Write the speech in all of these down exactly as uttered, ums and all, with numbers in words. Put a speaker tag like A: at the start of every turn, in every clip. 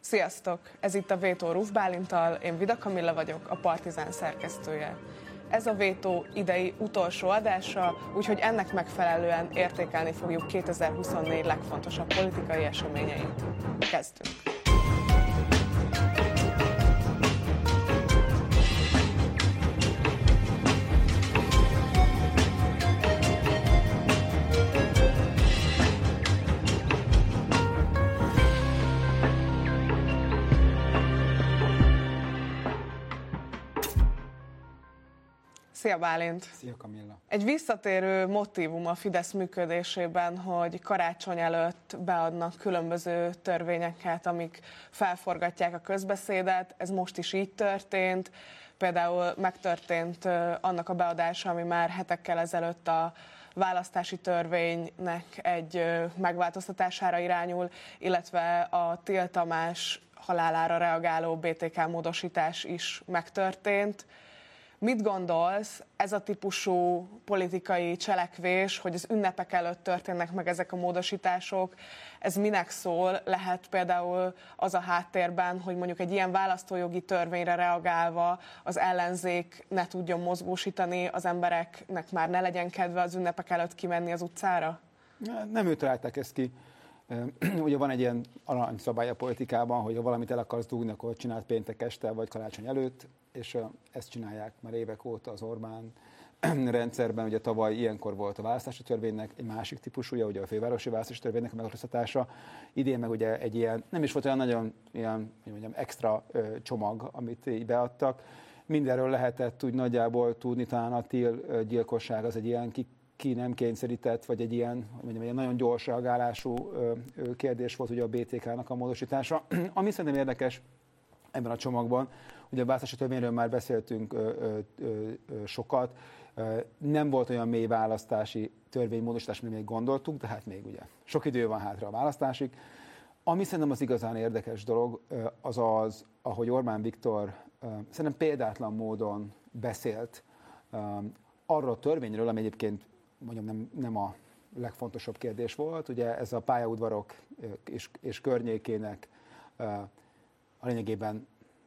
A: Sziasztok! Ez itt a Vétó Ruf Bálinttal, én Vida Kamilla vagyok, a Partizán szerkesztője. Ez a Vétó idei utolsó adása, úgyhogy ennek megfelelően értékelni fogjuk kétezer-huszonnégy legfontosabb politikai eseményeit. Kezdünk! Szia Bálint!
B: Szia Kamilla!
A: Egy visszatérő motívum a Fidesz működésében, hogy karácsony előtt beadnak különböző törvényeket, amik felforgatják a közbeszédet. Ez most is így történt. Például megtörtént annak a beadása, ami már hetekkel ezelőtt a választási törvénynek egy megváltoztatására irányul, illetve a Till Tamás halálára reagáló bé té ká módosítás is megtörtént. Mit gondolsz, ez a típusú politikai cselekvés, hogy az ünnepek előtt történnek meg ezek a módosítások, ez minek szól? Lehet például az a háttérben, hogy mondjuk egy ilyen választójogi törvényre reagálva az ellenzék ne tudjon mozgósítani, az embereknek már ne legyen kedve az ünnepek előtt kimenni az utcára?
B: Nem ők találták ezt ki. Ugye van egy ilyen aranyszabály a politikában, hogy ha valamit el akarsz dugni, akkor csináld péntek este vagy karácsony előtt, és ezt csinálják már évek óta az Orbán rendszerben. Ugye tavaly ilyenkor volt a választási törvénynek egy másik típusúja, ugye a fővárosi választási törvénynek a megváltoztatása. Idén meg ugye egy ilyen, nem is volt olyan nagyon ilyen, mondjam, extra csomag, amit így beadtak. Mindenről lehetett úgy nagyjából tudni, talán a Till gyilkosság az egy ilyen ki, ki nem kényszerített, vagy egy ilyen, mondjam, egy nagyon gyors reagálású kérdés volt ugye a bé té ká-nak a módosítása. Ami szerintem érdekes ebben a csomagban, ugye a választási törvényről már beszéltünk ö, ö, ö, sokat, nem volt olyan mély választási törvénymódosítás, mint még gondoltuk, de hát még ugye sok idő van hátra a választásig. Ami szerintem az igazán érdekes dolog, az az, ahogy Orbán Viktor szerintem példátlan módon beszélt arról a törvényről, ami egyébként mondjam, nem, nem a legfontosabb kérdés volt, ugye ez a pályaudvarok és, és környékének a lényegében,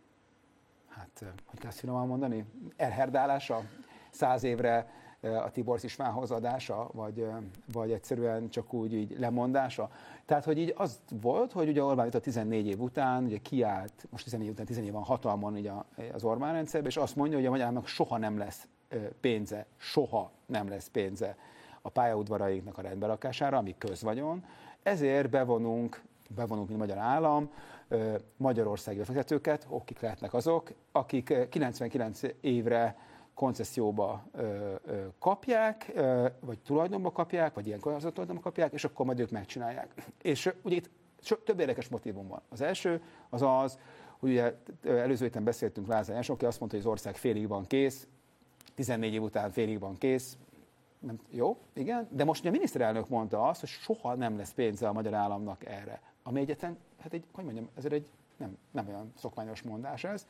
B: hát, hogy kell finoman mondani, elherdálása, száz évre a Tiborcs Istvánhoz adása, vagy, vagy egyszerűen csak úgy így lemondása. Tehát, hogy így az volt, hogy ugye Orbán Viktor tizennégy év után ugye kiállt, most tizennégy után tizennégy van hatalmon ugye az Orbán rendszerben, és azt mondja, hogy a magyarnak soha nem lesz pénze, soha nem lesz pénze a pályaudvarainknak a rendberakására, ami közvagyon. Ezért bevonunk, bevonunk, mint magyar állam, magyarországi befektetőket, akik lehetnek azok, akik kilencvenkilenc évre koncesszióba ö, ö, kapják, ö, vagy tulajdonba kapják, vagy ilyen tulajdonba kapják, és akkor majd ők megcsinálják. És ugye itt so, több érdekes motívum van. Az első az az, hogy ugye előző héten beszéltünk Lázár János, aki azt mondta, hogy az ország félig van kész, tizennégy év után félig van kész. Nem, jó, igen, de most ugye a miniszterelnök mondta azt, hogy soha nem lesz pénze a magyar államnak erre. Ami egyetlen, hát egy, hogy mondjam, ezért egy nem, nem olyan szokványos mondás ez.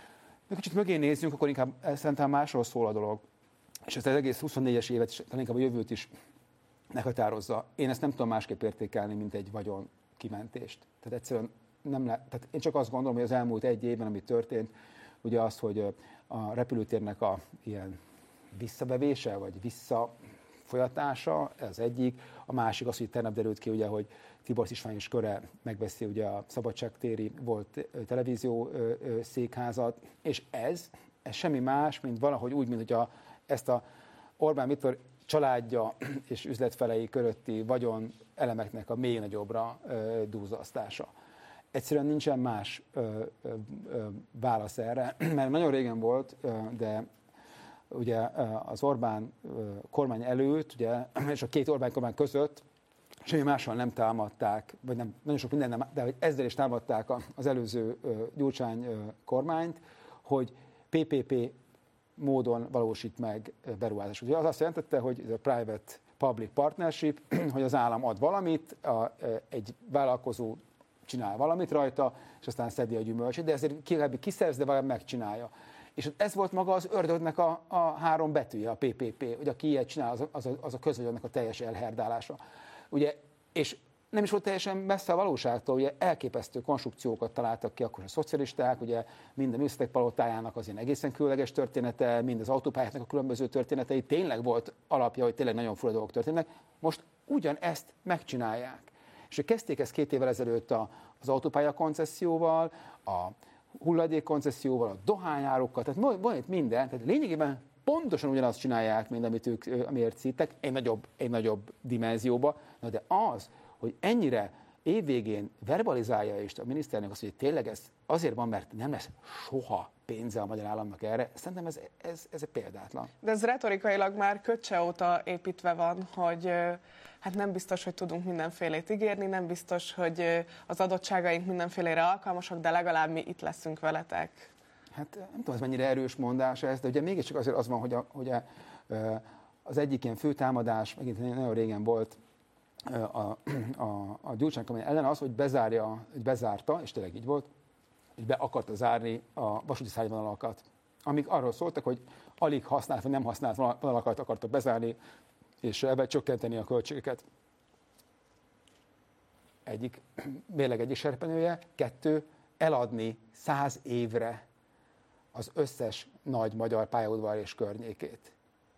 B: De kicsit mögé nézzünk, akkor inkább szerintem másról szól a dolog. És ezt az egész huszonnégyes évet, és talán inkább a jövőt is meghatározza. Én ezt nem tudom másképp értékelni, mint egy vagyon kimentést. Tehát egyszerűen nem le, tehát én csak azt gondolom, hogy az elmúlt egy évben, ami történt, ugye az, hogy a repülőtérnek a ilyen visszabevése, vagy visszafolyatása, ez egyik. A másik az, hogy tegnap derült ki, ugye, hogy Tiborcs István és köre megveszi ugye a szabadságtéri volt televízió székházat, és ez, ez semmi más, mint valahogy úgy, mint hogy a, ezt a Orbán Viktor családja és üzletfelei körötti vagyon elemeknek a még nagyobbra dúzasztása. Egyszerűen nincsen más ö, ö, ö, válasz erre, mert nagyon régen volt, ö, de ugye az Orbán kormány előtt, ugye, és a két Orbán kormány között semmi mással nem támadták, vagy nem, nagyon sok minden nem, de ezzel is támadták az előző Gyurcsány kormányt, hogy pé pé pé módon valósít meg beruházást. Ugye az azt jelentette, hogy ez a private-public partnership, hogy az állam ad valamit, a, egy vállalkozó csinál valamit rajta, és aztán szedi a gyümölcsét, de ezért kiszerz, de valami megcsinálja. És ez volt maga az ördögnek a, a három betűje, a pé pé pé, hogy aki ilyet csinál, az a, az a, az a közvegyonnak a teljes elherdálása. Ugye, és nem is volt teljesen messze a valóságtól, ugye elképesztő konstrukciókat találtak ki akkor a szocialisták, ugye mind a művészetek palotájának az ilyen egészen különleges története, mind az autópályáknak a különböző történetei, tényleg volt alapja, hogy tényleg nagyon fura dolgok történnek. Most ugyanezt megcsinálják. És kezdték ezt két évvel ezelőtt az autópálya koncesszióval, a hulladék koncesszióval, a dohányárokkal, tehát van itt minden, tehát lényegében pontosan ugyanazt csinálják, mint amit ők, amiért szítek, egy nagyobb, egy nagyobb dimenzióba. Na de az, hogy ennyire évvégén verbalizálja is a miniszternek azt, hogy tényleg ez azért van, mert nem lesz soha pénze a magyar államnak erre, szerintem ez, ez, ez példátlan.
A: De ez retorikailag már Köcse óta építve van, hogy hát nem biztos, hogy tudunk mindenfélét ígérni, nem biztos, hogy az adottságaink mindenfélére alkalmasak, de legalább mi itt leszünk veletek.
B: Hát nem tudom, ez mennyire erős mondás ez, de ugye mégiscsak azért az van, hogy, a, hogy a, az egyik ilyen fő támadás, megint nagyon régen volt, a, a, a Gyurcsány kampány ellen az, hogy bezárja, hogy bezárta, és tényleg így volt, hogy be akarta zárni a vasúti szárnyvonalakat, amik arról szóltak, hogy alig használt, vagy nem használt vonalakat akartak bezárni, és ebben csökkenteni a költségeket. Egyik, mérleg egyik serpenyője, kettő, eladni száz évre az összes nagy magyar pályaudvar és környékét.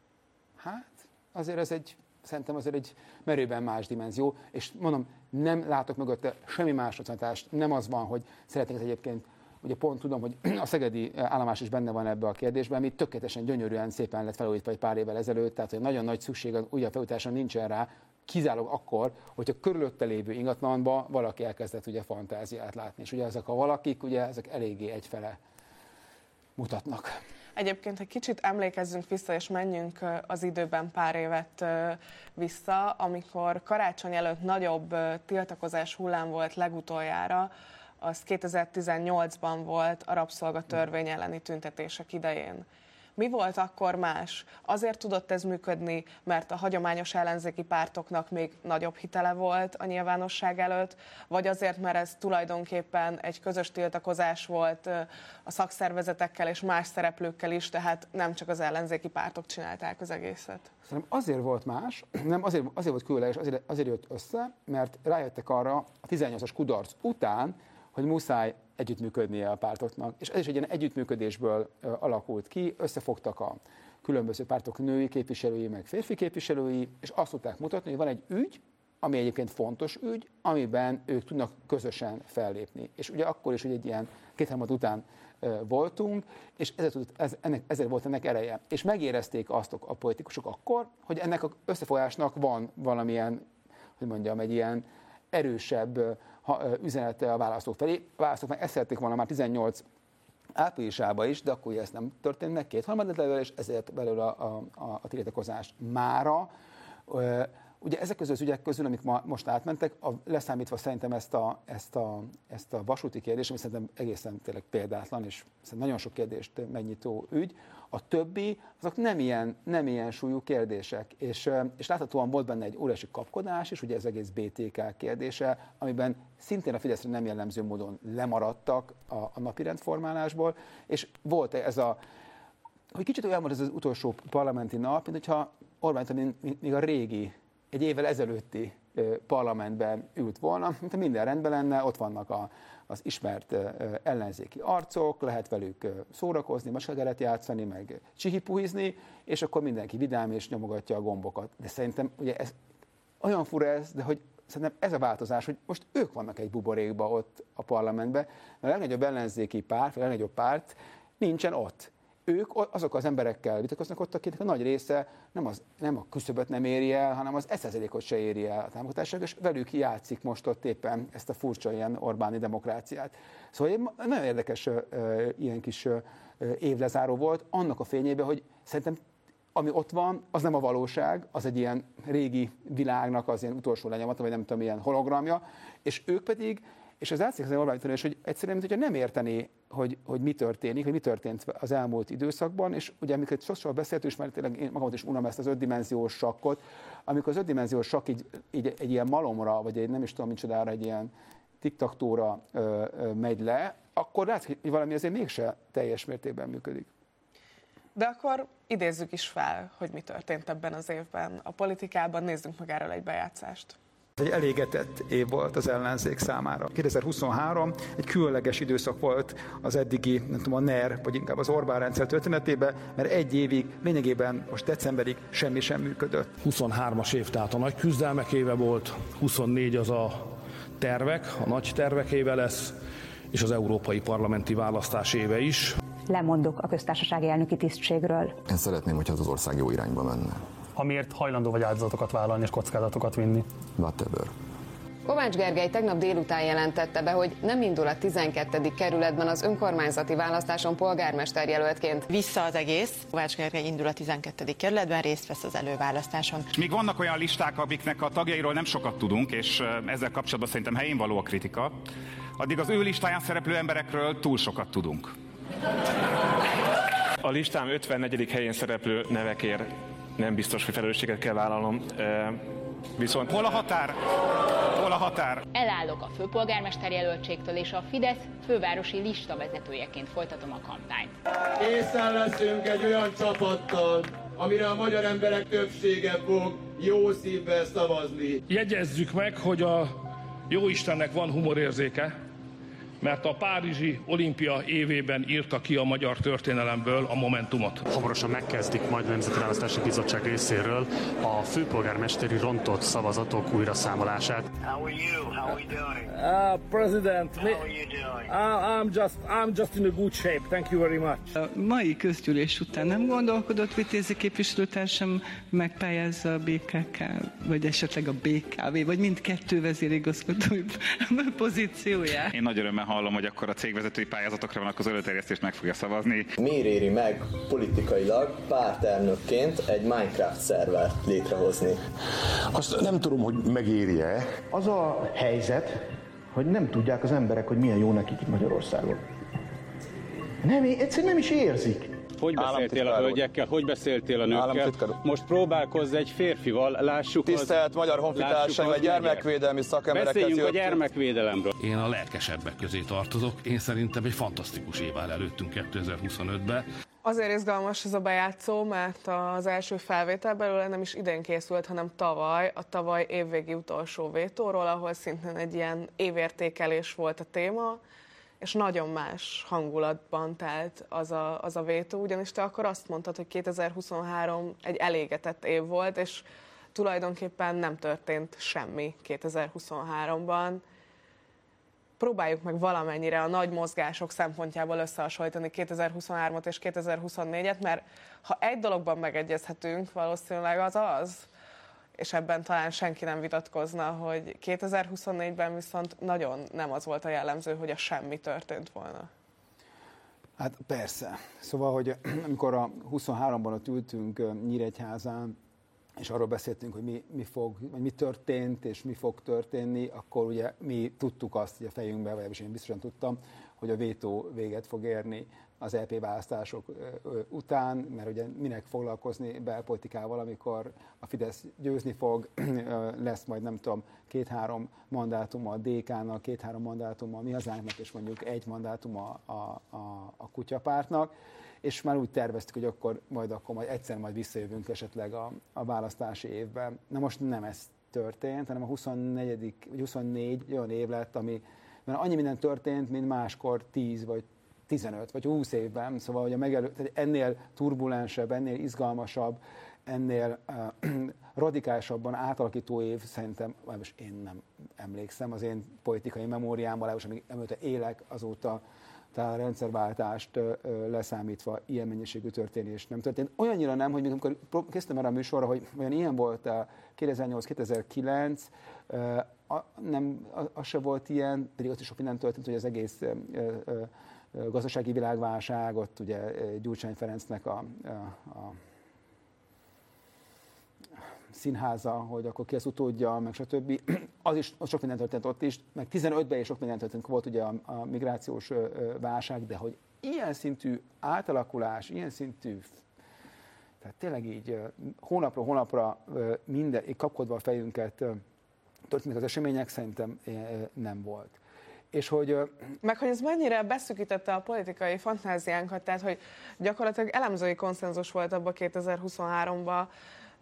B: Hát, azért ez egy, szerintem azért egy merőben más dimenzió, és mondom, nem látok mögötte semmi más racionalitást. Nem az van, hogy szeretnék egyébként, ugye pont tudom, hogy a szegedi állomás is benne van ebbe a kérdésben, ami tökéletesen gyönyörűen szépen lett felújítva egy pár évvel ezelőtt, tehát hogy nagyon nagy szükség az újabb felújításon nincsen rá, kizárólag akkor, hogyha körülötte lévő ingatlanban valaki elkezdett ugye fantáziát látni. És ugye ezek a valakik, ugye ezek eléggé egyfele mutatnak.
A: Egyébként egy kicsit emlékezzünk vissza, és menjünk az időben pár évet vissza, amikor karácsony előtt nagyobb tiltakozás hullám volt legutoljára, az kétezer-tizennyolcban volt a rabszolgatörvény elleni tüntetések idején. Mi volt akkor más? Azért tudott ez működni, mert a hagyományos ellenzéki pártoknak még nagyobb hitele volt a nyilvánosság előtt, vagy azért, mert ez tulajdonképpen egy közös tiltakozás volt a szakszervezetekkel és más szereplőkkel is, tehát nem csak az ellenzéki pártok csinálták az egészet?
B: Szerintem azért volt más, nem azért, azért volt különleges, azért, azért jött össze, mert rájöttek arra a tizennyolcas kudarc után, hogy muszáj együttműködnie a pártoknak. És ez is egy ilyen együttműködésből alakult ki, összefogtak a különböző pártok női képviselői, meg férfi képviselői, és azt tudták mutatni, hogy van egy ügy, ami egyébként fontos ügy, amiben ők tudnak közösen fellépni. És ugye akkor is, hogy egy ilyen két-három után voltunk, és ezért, ez, ennek, ezért volt ennek ereje. És megérezték azt a politikusok akkor, hogy ennek az összefogásnak van valamilyen, hogy mondjam, egy ilyen erősebb üzenete a választók felé. A választók meg ezt szerették volna már tizennyolc áprilisában is, de akkor ez nem történt meg kétharmad level, és ezért belőle a, a, a tiltakozás mára. Ugye ezek közül az ügyek közül, amik ma, most átmentek, a, leszámítva szerintem ezt a, ezt, a, ezt a vasúti kérdést, ami szerintem egészen tényleg példátlan, és szerintem nagyon sok kérdést megnyitó ügy, a többi, azok nem ilyen, nem ilyen súlyú kérdések, és, és láthatóan volt benne egy óriási kapkodás is, ugye ez egész bé té ká kérdése, amiben szintén a Fideszre nem jellemző módon lemaradtak a, a napirendformálásból, és volt ez a, hogy kicsit olyan volt ez az utolsó parlamenti nap, mint hogyha Orbán még a régi, egy évvel ezelőtti parlamentben ült volna, mint minden rendben lenne, ott vannak a, az ismert ellenzéki arcok, lehet velük szórakozni, macskageret játszani, meg csihipuhizni, és akkor mindenki vidám és nyomogatja a gombokat. De szerintem ugye ez olyan fura ez, de hogy szerintem ez a változás, hogy most ők vannak egy buborékban ott a parlamentben, mert a legnagyobb ellenzéki párt, vagy a legnagyobb párt nincsen ott. Ők azok az emberekkel vitatkoznak ott, akiknek a nagy része nem, az, nem a küszöböt nem éri el, hanem az egy százalékot se éri el a támogatásra, és velük játszik most ott éppen ezt a furcsa ilyen Orbáni demokráciát. Szóval nagyon érdekes uh, ilyen kis uh, évlezáró volt, annak a fényében, hogy szerintem ami ott van, az nem a valóság, az egy ilyen régi világnak az ilyen utolsó lenyomata, vagy nem tudom, ilyen hologramja, és ők pedig, és az látszik az Orbán is, hogy egyszerűen, mintha nem érteni, hogy, hogy mi történik, hogy mi történt az elmúlt időszakban, és ugye amikor sokszor beszéltünk, és már tényleg én magamat is unom ezt az ötdimenziós sakkot, amikor az ötdimenziós sakk így, így egy ilyen malomra, vagy egy nem is tudom micsodára, egy ilyen tiktaktóra ö, ö, megy le, akkor látszik, hogy valami azért mégse teljes mértékben működik.
A: De akkor idézzük is fel, hogy mi történt ebben az évben a politikában, nézzünk meg erről egy bejátszást.
B: Egy elégetett év volt az ellenzék számára. kétezer-huszonhárom egy különleges időszak volt az eddigi, nem tudom, a NER, vagy inkább az Orbán rendszer történetében, mert egy évig, lényegében most decemberig semmi sem működött.
C: huszonhármas év, tehát a nagy küzdelmek éve volt, huszonnégy az a tervek, a nagy tervek éve lesz, és az európai parlamenti választás éve is.
D: Lemondok a köztársasági elnöki tisztségről.
E: Én szeretném, hogyha az ország jó irányba menne.
F: Amiért hajlandó vagy áldozatokat vállalni és kockázatokat vinni.
E: Whatever.
G: Kovács Gergely tegnap délután jelentette be, hogy nem indul a tizenkettedik kerületben az önkormányzati választáson polgármesterjelöltként.
H: Vissza az egész. Kovács Gergely indul a tizenkettedik kerületben, részt vesz az előválasztáson.
I: Még vannak olyan listák, amiknek a tagjairól nem sokat tudunk, és ezzel kapcsolatban szerintem helyén való a kritika. Addig az ő listáján szereplő emberekről túl sokat tudunk.
J: A listám ötvennegyedik helyén szereplő nevekért nem biztos, hogy felelősséget kell vállalnom. Viszont
I: hol a határ? Hol a határ?
K: Elállok a főpolgármester jelöltségtől, és a Fidesz fővárosi listavezetőjeként folytatom a kampányt.
L: Készen leszünk egy olyan csapattal, amire a magyar emberek többsége fog jó szívvel szavazni.
C: Jegyezzük meg, hogy a Jóistennek van humorérzéke, mert a párizsi olimpia évében írta ki a magyar történelemből a Momentumot.
F: Hamarosan megkezdik majd a Nemzeti Választási Bizottság részéről a főpolgármesteri rontott szavazatok újraszámolását.
M: How are you? How are you doing?
C: Uh, President,
M: How are you doing?
C: Uh, I'm just, I'm just in a good shape. Thank you very much.
N: A mai közgyűlés után nem gondolkodott Vitézi képviselőtársam megpályázza a bé ká ká, vagy esetleg a bé ká vé, vagy mindkettő vezérigazgatói pozícióját?
I: Én nagy örömmel hallom, hogy akkor a cégvezetői pályázatokra vonatkozó előterjesztést meg fogja szavazni.
O: Miért éri meg politikailag pártelnökként egy Minecraft szervert létrehozni?
P: Azt nem tudom, hogy megéri-e.
Q: Az a helyzet, hogy nem tudják az emberek, hogy milyen jó nekik itt Magyarországon. Nem, egyszerűen nem is érzik.
R: Hogy beszéltél a hölgyekkel, hogy beszéltél a nőkkel? Most próbálkozz egy férfival, lássuk.
O: Tisztelt magyar honfitársaim, egy gyermekvédelmi szakembereket
R: Beszéljünk a gyermekvédelemről.
C: Én a lelkesebbek közé tartozok. Én szerintem egy fantasztikus év áll előttünk kétezer-huszonötben.
A: Azért izgalmas ez a bejátszó, mert az első felvétel belőle nem is idén készült, hanem tavaly, a tavaly évvégi utolsó vétóról, ahol szintén egy ilyen évértékelés volt a téma, és nagyon más hangulatban telt az a, az a vétó, ugyanis te akkor azt mondtad, hogy kétezer-huszonhárom egy elégetett év volt, és tulajdonképpen nem történt semmi kétezer-huszonháromban. Próbáljuk meg valamennyire a nagy mozgások szempontjából összehasonlítani kétezer-huszonhármat és kétezer-huszonnégyet, mert ha egy dologban megegyezhetünk, valószínűleg az az, és ebben talán senki nem vitatkozna, hogy kétezer-huszonnégyben viszont nagyon nem az volt a jellemző, hogy a semmi történt volna.
B: Hát persze. Szóval, hogy amikor a huszonháromban ott ültünk Nyíregyházán, és arról beszéltünk, hogy mi, mi fog, vagy mi történt, és mi fog történni, akkor ugye mi tudtuk azt, hogy a fejünkben, vagy én biztosan tudtam, hogy a vétó véget fog érni az é pé választások után, mert ugye minek foglalkozni belpolitikával, amikor a Fidesz győzni fog, lesz majd nem tudom, két-három mandátuma a dé ká-nak, két-három mandátuma a Mi Hazánknak, és mondjuk egy mandátuma a, a, a Kutyapártnak, és már úgy terveztük, hogy akkor majd, akkor majd egyszer majd visszajövünk esetleg a, a választási évben. Na most nem ez történt, hanem a huszonnegyedik vagy huszonnégy olyan év lett, ami, mert annyi minden történt, mint máskor tíz vagy tizenöt vagy húsz évben, szóval hogy a megelő, tehát ennél turbulensebb, ennél izgalmasabb, ennél uh, radikálisabban átalakító év szerintem, most én nem emlékszem, az én politikai memóriámban, legalábbis amíg emlőtte élek, azóta tehát a rendszerváltást uh, leszámítva ilyen mennyiségű történés nem történt. Olyannyira nem, hogy amikor kezdtem erre a műsorra, hogy olyan ilyen volt a kétezer-nyolc kétezer-kilenc, uh, a, nem, az se volt ilyen, pedig ott is sok minden történt, hogy az egész uh, uh, gazdasági világválság, ott ugye Gyurcsány Ferencnek a, a, a színháza, hogy akkor ki az utódja, meg stb. Az is, az sok minden történt ott is, meg tizenötben is sok minden történt, volt ugye a, a migrációs válság, de hogy ilyen szintű átalakulás, ilyen szintű, tehát tényleg így hónapról hónapra minden, kapkodva a fejünket történnek az események, szerintem nem volt. És hogy,
A: meg hogy ez mennyire beszűkítette a politikai fantáziánkat, tehát hogy gyakorlatilag elemzői konszenzus volt abban kétezer-huszonháromban,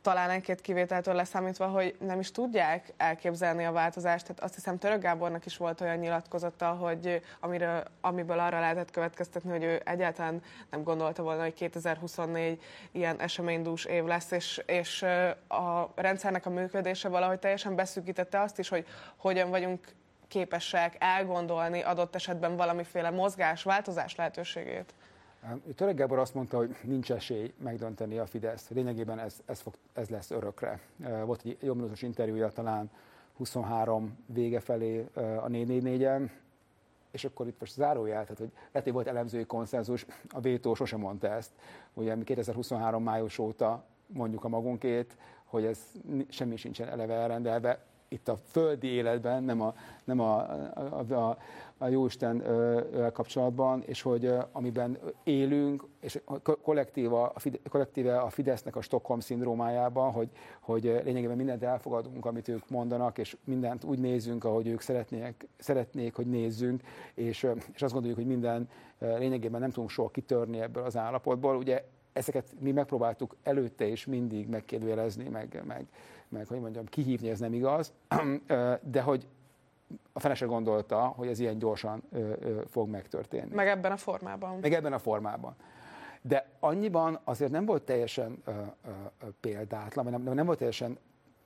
A: talán egy-két kivételtől leszámítva, hogy nem is tudják elképzelni a változást. Tehát azt hiszem Török Gábornak is volt olyan nyilatkozata, hogy amiről, amiből arra lehetett következtetni, hogy ő egyáltalán nem gondolta volna, hogy kétezer-huszonnégy ilyen eseménydús év lesz, és, és a rendszernek a működése valahogy teljesen beszűkítette azt is, hogy hogyan vagyunk képesek elgondolni adott esetben valamiféle mozgás, változás lehetőségét.
B: Török Gábor azt mondta, hogy nincs esély megdönteni a Fideszt. Lényegében ez, ez, fog, ez lesz örökre. Volt egy jobb minutos interjúja talán huszonhárom vége felé a négy négy négyen, és akkor itt most zárójel, tehát hogy lehet, hogy volt elemzői konszenzus, a vétó sosem mondta ezt. Ugye mi kétezer-huszonhárom május óta mondjuk a magunkét, hogy ez semmi sincsen eleve elrendelve. Itt a földi életben, nem a, nem a, a, a, a Jóisten kapcsolatban, és hogy amiben élünk, és kollektíve a, kollektíve a Fidesznek a Stockholm-szindrómájában, hogy, hogy lényegében mindent elfogadunk, amit ők mondanak, és mindent úgy nézünk, ahogy ők szeretnék, szeretnék hogy nézzünk, és, és azt gondoljuk, hogy minden lényegében nem tudunk soha kitörni ebből az állapotból. Ugye ezeket mi megpróbáltuk előtte is mindig megkérdőjelezni, meg, meg, meg hogy mondjam, kihívni, ez nem igaz, de hogy a fene se gondolta, hogy ez ilyen gyorsan fog megtörténni.
A: Meg ebben a formában.
B: Meg ebben a formában. De annyiban azért nem volt teljesen példátlan, vagy nem, nem volt teljesen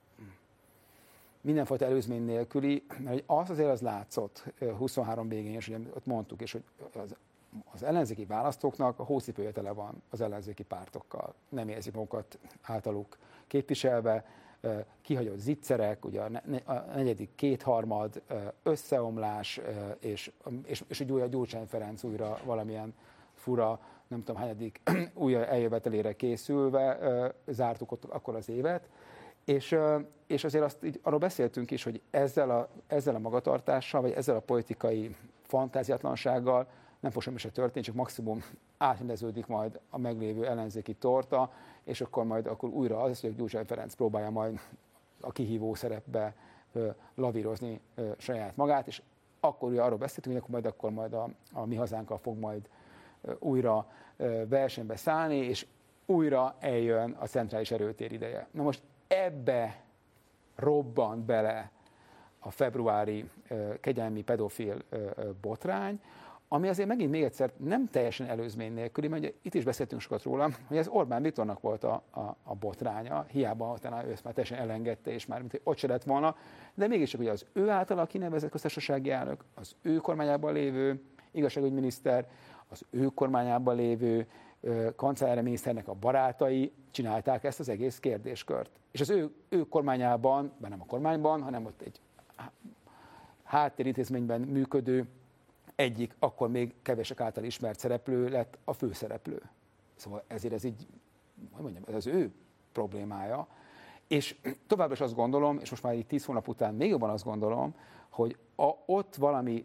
B: mindenfajta előzmény nélküli, mert az azért az látszott huszonhárom végén, és ugye ott mondtuk, és hogy az, az ellenzéki választóknak a hócipője tele van az ellenzéki pártokkal. Nem érzik magukat általuk képviselve, kihagyott zicserek, ugye a negyedik kétharmad, összeomlás, és, és, és úgy Gyurcsány Ferenc újra valamilyen fura, nem tudom hányadik újra eljövetelére készülve zártuk ott akkor az évet, és, és azért azt így, arról beszéltünk is, hogy ezzel a, ezzel a magatartással, vagy ezzel a politikai fantáziatlansággal nem fog semmi se történni, csak maximum átrendeződik majd a meglévő ellenzéki torta, és akkor majd akkor újra az, hogy Gyurcsány Ferenc próbálja majd a kihívó szerepbe ö, lavírozni ö, saját magát, és akkor ugye arról beszéltünk, hogy akkor majd, akkor majd a, a Mi Hazánkkal fog majd ö, újra ö, versenybe szállni, és újra eljön a centrális erőtér ideje. Na most ebbe robbant bele a februári ö, kegyelmi pedofil ö, ö, botrány, ami azért megint még egyszer nem teljesen előzmény nélküli, mert itt is beszéltünk sokat róla, hogy ez Orbán Viktornak volt a, a, a botránya, hiába talán ő ezt már teljesen elengedte, és már mint hogy ott se lett volna, de mégiscsak ugye az ő általa kinevezett köztársasági elnök, az ő kormányában lévő igazságügyminiszter, az ő kormányában lévő kancellárminiszternek a barátai csinálták ezt az egész kérdéskört. És az ő, ő kormányában, bár nem a kormányban, hanem ott egy háttérintézményben működő egyik, akkor még kevesek által ismert szereplő lett a főszereplő. Szóval ezért ez így, hogy mondjam, ez az ő problémája. És továbbra is azt gondolom, és most már így tíz hónap után még jobban azt gondolom, hogy a, ott valami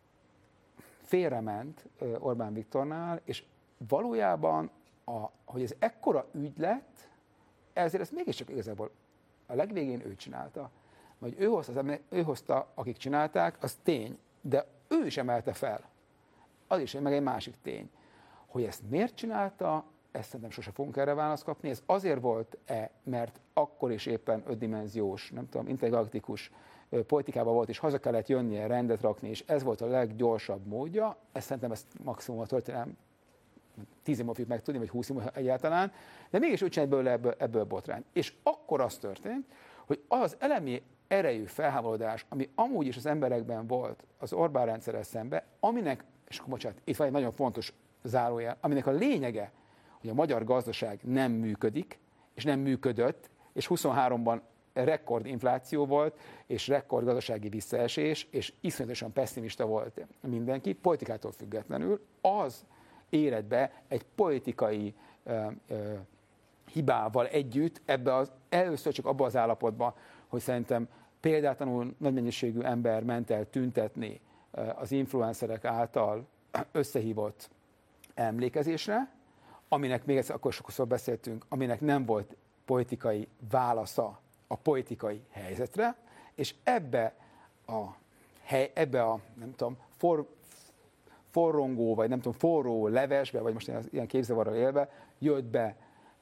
B: félrement Orbán Viktornál, és valójában, a, hogy ez ekkora ügy lett, ezért ezt mégiscsak igazából a legvégén ő csinálta. Vagy ő hozta, ő hozta, akik csinálták, az tény, de ő is emelte fel. Az is meg egy másik tény. Hogy ezt miért csinálta, ezt szerintem sose fogunk erre választ kapni. Ez azért volt-e, mert akkor is éppen ötdimenziós, nem tudom, intergalaktikus politikában volt, és haza kellett jönnie, rendet rakni, és ez volt a leggyorsabb módja. Ezt szerintem ezt maximum a történelem tíz év fogjuk megtudni, vagy húsz év egyáltalán, de mégis úgy csinált belőle ebből, ebből botrány. És akkor az történt, hogy az elemi erejű felháborodás, ami amúgy is az emberekben volt az Orbán rendszerrel szemben, aminek, és akkor bocsánat, itt van egy nagyon fontos zárójel, aminek a lényege, hogy a magyar gazdaság nem működik, és nem működött, és huszonháromban rekordinfláció volt, és rekordgazdasági visszaesés, és iszonyatosan pessimista volt mindenki, politikától függetlenül, az érett be egy politikai ö, ö, hibával együtt, ebbe az, először csak abban az állapotban, hogy szerintem példátlanul nagy mennyiségű ember ment el tüntetni az influencerek által összehívott emlékezésre, aminek még egyszer, akkor sokszor beszéltünk, aminek nem volt politikai válasza a politikai helyzetre, és ebbe a, hely, ebbe a nem tudom, for, forrongó, vagy nem tudom, forró levesbe, vagy most ilyen képzavarral élve, jött be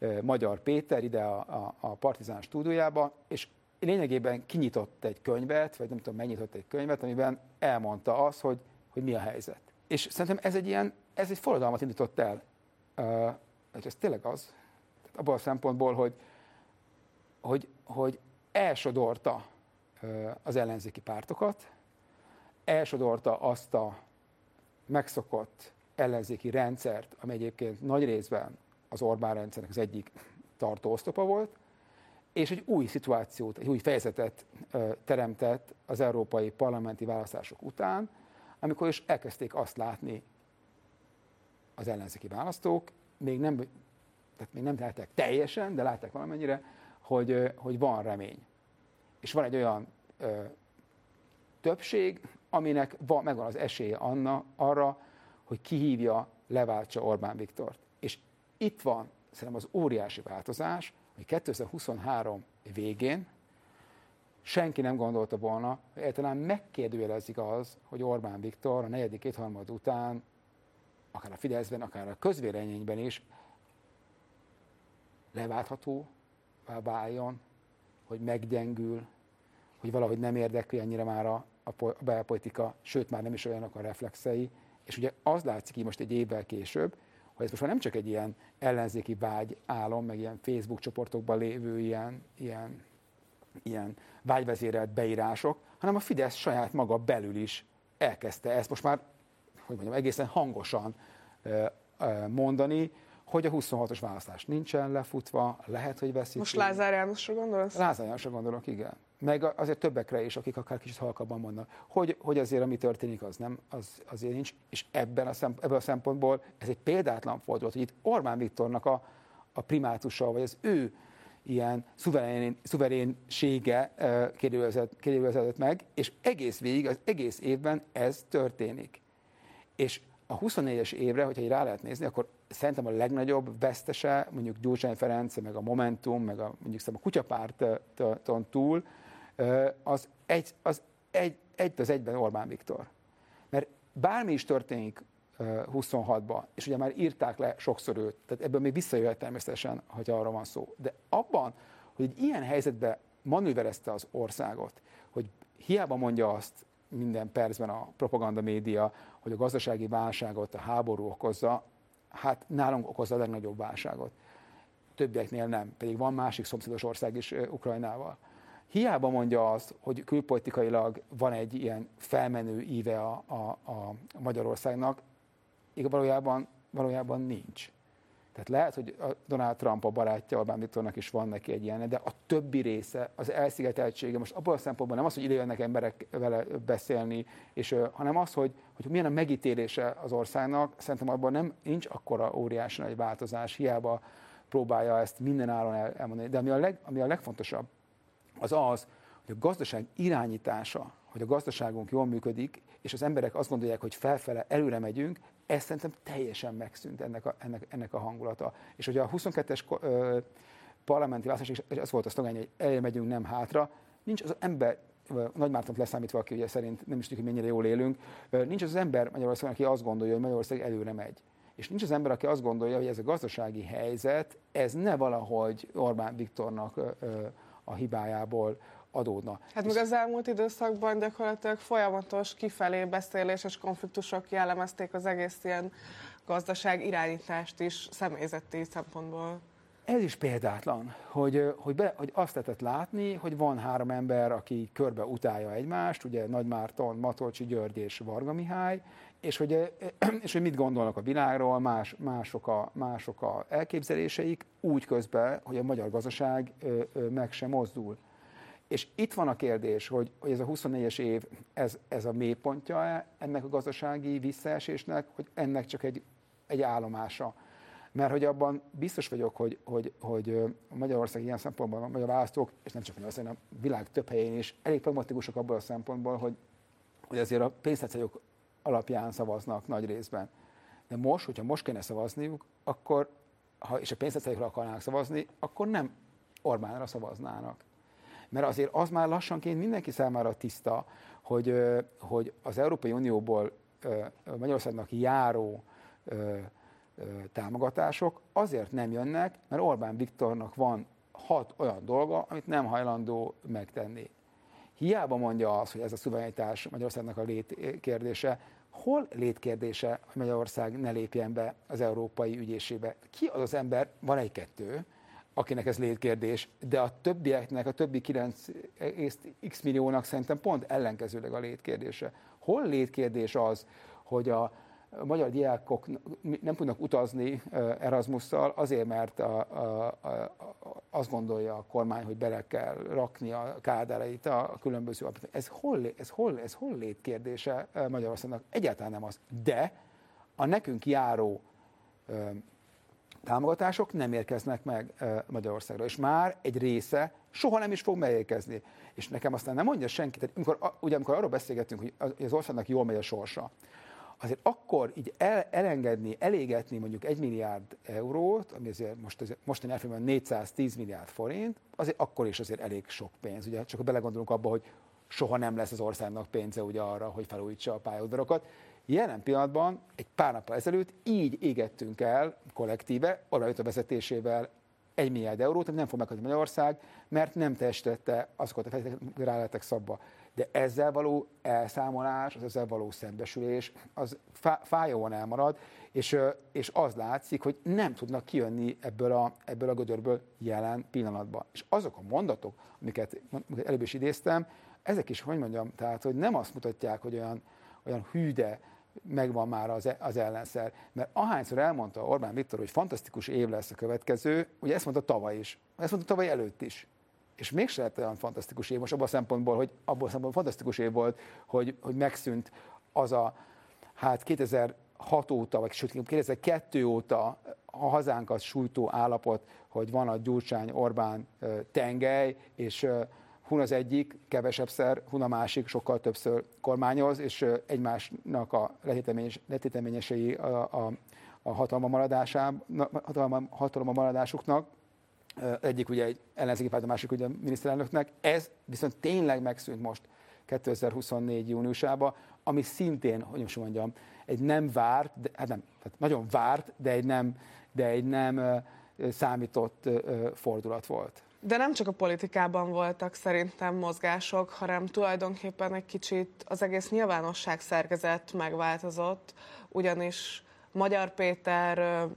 B: Magyar Péter ide a, a, a Partizán stúdiójába, és lényegében kinyitott egy könyvet, vagy nem tudom, megnyitott egy könyvet, amiben elmondta azt, hogy, hogy mi a helyzet. És szerintem ez egy ilyen, ez egy forradalmat indított el. Uh, ez tényleg az, abban a szempontból, hogy, hogy, hogy elsodorta uh, az ellenzéki pártokat, elsodorta azt a megszokott ellenzéki rendszert, ami egyébként nagy részben az Orbán rendszernek az egyik tartó oszlopa volt, és egy új szituációt, egy új fejezetet uh, teremtett az európai parlamenti választások után, amikor is elkezdték azt látni az ellenzéki választók, még nem, tehát még nem látták teljesen, de látták valamennyire, hogy, hogy van remény. És van egy olyan ö, többség, aminek van, megvan az esélye Anna, arra, hogy kihívja, leváltsa Orbán Viktort. És itt van szerintem az óriási változás, hogy kétezer-huszonhárom végén senki nem gondolta volna, hogy egyáltalán megkérdőjelezik az, hogy Orbán Viktor a negyedik kétharmad után, akár a Fideszben, akár a közvéleményben is leváltható váljon, hogy meggyengül, hogy valahogy nem érdekli annyira már a, a belpolitika, sőt már nem is olyanok a reflexei. És ugye az látszik így most egy évvel később, hogy ez most már nem csak egy ilyen ellenzéki vágy álom, meg ilyen Facebook csoportokban lévő ilyen, ilyen, ilyen vágyvezérelt beírások, hanem a Fidesz saját maga belül is elkezdte ezt most már, hogy mondjam, egészen hangosan mondani, hogy a huszonhatos választás nincsen lefutva, lehet, hogy veszítünk.
A: Most Lázár Jánosra gondolsz?
B: Lázár Jánosra gondolok, igen. Meg azért többekre is, akik akár kicsit halkabban mondanak, hogy, hogy azért, ami történik, az nem, az, azért nincs. És ebben a, szem, ebben a szempontból ez egy példátlan fordulat, hogy itt Orbán Viktornak a, a primátusa, vagy az ő ilyen szuverén, szuverénsége uh, kérdőjelezett meg, és egész végig, az egész évben ez történik. És a huszonnégyes évre, hogyha így rá lehet nézni, akkor szerintem a legnagyobb vesztese, mondjuk Gyurcsány Ferenc, meg a Momentum, meg a, mondjuk a Kutyapárton túl, az egy, az egy, egy az egyben Orbán Viktor. Mert bármi is történik huszonhatban, és ugye már írták le sokszor őt, tehát ebből még visszajöhet természetesen, hogy arra van szó. De abban, hogy egy ilyen helyzetben manőverezte az országot, hogy hiába mondja azt minden percben a propaganda média, hogy a gazdasági válságot a háború okozza, hát nálunk okozza a legnagyobb válságot. Többieknél nem, pedig van másik szomszédos ország is Ukrajnával. Hiába mondja azt, hogy külpolitikailag van egy ilyen felmenő íve a, a, a Magyarországnak, valójában, valójában nincs. Tehát lehet, hogy a Donald Trump a barátja, Orbán Viktornak is van neki egy ilyen, de a többi része, az elszigeteltsége, most abban a szempontból nem az, hogy ide jönnek emberek vele beszélni, és, hanem az, hogy, hogy milyen a megítélése az országnak, szerintem abban nem, nincs akkora óriási nagy változás, hiába próbálja ezt minden áron el, elmondani. De ami a, leg, ami a legfontosabb, az az, hogy a gazdaság irányítása, hogy a gazdaságunk jól működik, és az emberek azt gondolják, hogy felfele, előre megyünk, ez szerintem teljesen megszűnt ennek a, ennek, ennek a hangulata. És ugye a huszonkettes ö, parlamenti választás, és az volt a szlogány, hogy előre megyünk, nem hátra, nincs az ember, Nagy Mártont leszámítva, aki ugye szerint nem is tudjuk, hogy mennyire jól élünk, nincs az, az ember Magyarországon, aki azt gondolja, hogy Magyarország előre megy. És nincs az ember, aki azt gondolja, hogy ez a gazdasági helyzet, ez ne valahogy Orbán Viktornak ö, ö, a hibájából adódna.
A: Hát meg az elmúlt időszakban gyakorlatilag folyamatos kifelé beszélés és konfliktusok jellemezték az egész ilyen gazdaság irányítást is személyzeti szempontból.
B: Ez is példátlan, hogy, hogy, be, hogy azt lehetett látni, hogy van három ember, aki körbe utálja egymást, ugye Nagy Márton, Matolcsy György és Varga Mihály, és hogy, és hogy mit gondolnak a világról, más, mások, a, mások a elképzeléseik, úgy közben, hogy a magyar gazdaság ö, ö, meg sem mozdul. És itt van a kérdés, hogy, hogy ez a huszonnégyes év, ez, ez a mélypontja ennek a gazdasági visszaesésnek, hogy ennek csak egy, egy állomása. Mert hogy abban biztos vagyok, hogy, hogy, hogy Magyarország ilyen szempontból, a magyar választók, és nem csak Magyarország, hanem a világ több helyén is elég pragmatikusak abban a szempontból, hogy, hogy azért a pénztárcájuk alapján szavaznak nagy részben. De most, hogyha most kéne szavazniuk, akkor, ha és a pénztárcájukra akarnának szavazni, akkor nem Orbánra szavaznának. Mert azért az már lassanként mindenki számára tiszta, hogy, hogy az Európai Unióból Magyarországnak járó támogatások azért nem jönnek, mert Orbán Viktornak van hat olyan dolga, amit nem hajlandó megtenni. Hiába mondja azt, hogy ez a szuverenitás Magyarországnak a létkérdése, hol létkérdése, hogy Magyarország ne lépjen be az Európai Ügyészségbe? Ki az az ember, van egy-kettő, akinek ez létkérdés, de a többieknek, a többi kilenc x milliónak szerintem pont ellenkezőleg a létkérdése. Hol létkérdés az, hogy a magyar diákok nem tudnak utazni Erasmusszal azért, mert a, a, a, azt gondolja a kormány, hogy bele kell rakni a kádárait a különböző... Ez hol, ez hol, ez hol létkérdése Magyarországnak? Egyáltalán nem az. De a nekünk járó támogatások nem érkeznek meg Magyarországra, és már egy része soha nem is fog megérkezni. És nekem aztán nem mondja senki, tehát amikor, ugye amikor arról beszélgetünk, hogy az országnak jól megy a sorsa, azért akkor így el, elengedni, elégetni mondjuk egy milliárd eurót, ami azért most azért, mostani elfélben négyszáztíz milliárd forint, azért akkor is azért elég sok pénz. Ugye csak belegondolunk abba, hogy soha nem lesz az országnak pénze ugye arra, hogy felújítsa a pályaudvarokat. Jelen pillanatban, egy pár nappal ezelőtt így égettünk el kollektíve, Orbán Viktor vezetésével egy milliárd eurót, ami nem fog megkapni Magyarország, mert nem teljesítette azokat a feltételeket, rá lettek szabva. De ezzel való elszámolás, az ezzel való szembesülés, az fájóan elmarad, és, és az látszik, hogy nem tudnak kijönni ebből a, ebből a gödörből jelen pillanatban. És azok a mondatok, amiket, amiket előbb is idéztem, ezek is, hogy mondjam, tehát, hogy nem azt mutatják, hogy olyan, olyan hűde megvan már az, az ellenszer. Mert ahányszor elmondta Orbán Viktor, hogy fantasztikus év lesz a következő, ugye ezt mondta tavaly is, ezt mondta tavaly előtt is. És mégse lett olyan fantasztikus év, most abban a szempontból, hogy abban a szempontból fantasztikus év volt, hogy, hogy megszűnt az a, hát kétezer-hat óta, vagy sőt kétezer-kettő óta a hazánkat sújtó állapot, hogy van a Gyurcsány-Orbán tengely, és hun az egyik kevesebbszer, hun a másik sokkal többször kormányoz, és egymásnak a letéteményesei a, a, a hatalma maradásában, hatalma maradásuknak. Egyik ugye egy ellenzéki párt, a másik ugye a miniszterelnöknek. Ez viszont tényleg megszűnt most kétezer-huszonnégy júniusában, ami szintén, hogy most mondjam, egy nem várt, de, hát nem, tehát nagyon várt, de egy nem, de egy nem számított fordulat volt.
A: De nem csak a politikában voltak szerintem mozgások, hanem tulajdonképpen egy kicsit az egész nyilvánosság szerkezet megváltozott, ugyanis Magyar Péter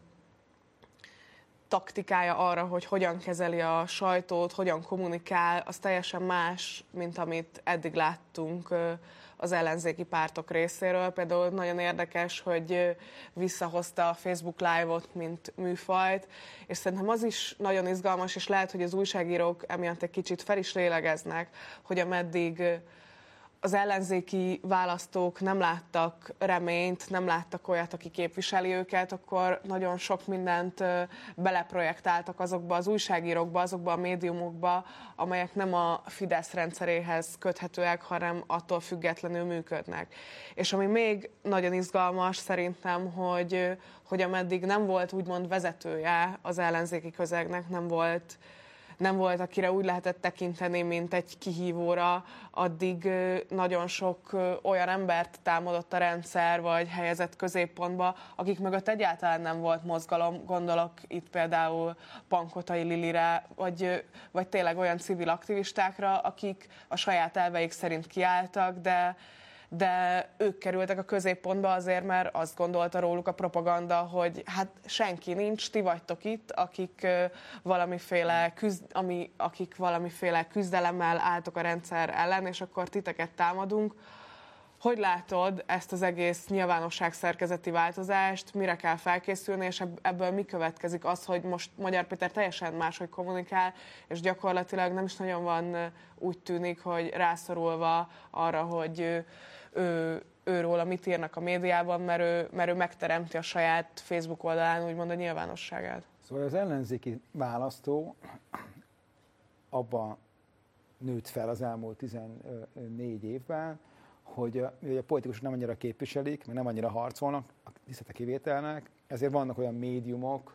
A: taktikája arra, hogy hogyan kezeli a sajtót, hogyan kommunikál, az teljesen más, mint amit eddig láttunk az ellenzéki pártok részéről. Például nagyon érdekes, hogy visszahozta a Facebook Live-ot, mint műfajt, és szerintem az is nagyon izgalmas, és lehet, hogy az újságírók emiatt egy kicsit fel is lélegeznek, hogy ameddig az ellenzéki választók nem láttak reményt, nem láttak olyat, aki képviseli őket, akkor nagyon sok mindent beleprojektáltak azokba az újságírókba, azokba a médiumokba, amelyek nem a Fidesz rendszeréhez köthetőek, hanem attól függetlenül működnek. És ami még nagyon izgalmas szerintem, hogy, hogy ameddig nem volt úgymond vezetője az ellenzéki közegnek, nem volt nem volt, akire úgy lehetett tekinteni, mint egy kihívóra, addig nagyon sok olyan embert támadott a rendszer, vagy helyezett középpontba, akik mögött egyáltalán nem volt mozgalom. Gondolok itt például Pankotai Lilire, vagy, vagy tényleg olyan civil aktivistákra, akik a saját elveik szerint kiálltak, de de ők kerültek a középpontba azért, mert azt gondolta róluk a propaganda, hogy hát senki nincs, ti vagytok itt, akik valamiféle, küzd, ami, akik valamiféle küzdelemmel álltok a rendszer ellen, és akkor titeket támadunk. Hogy látod ezt az egész nyilvánosságszerkezeti változást, mire kell felkészülni, és ebből mi következik? Az, hogy most Magyar Péter teljesen máshogy kommunikál, és gyakorlatilag nem is nagyon van, úgy tűnik, hogy rászorulva arra, hogy ő, ő, őróla mit írnak a médiában, mert ő, mert ő megteremti a saját Facebook oldalán úgymond a nyilvánosságát.
B: Szóval az ellenzéki választó abban nőtt fel az elmúlt tizennégy évben, hogy a, a politikusok nem annyira képviselik, meg nem annyira harcolnak, tisztelt a kivételnek, ezért vannak olyan médiumok,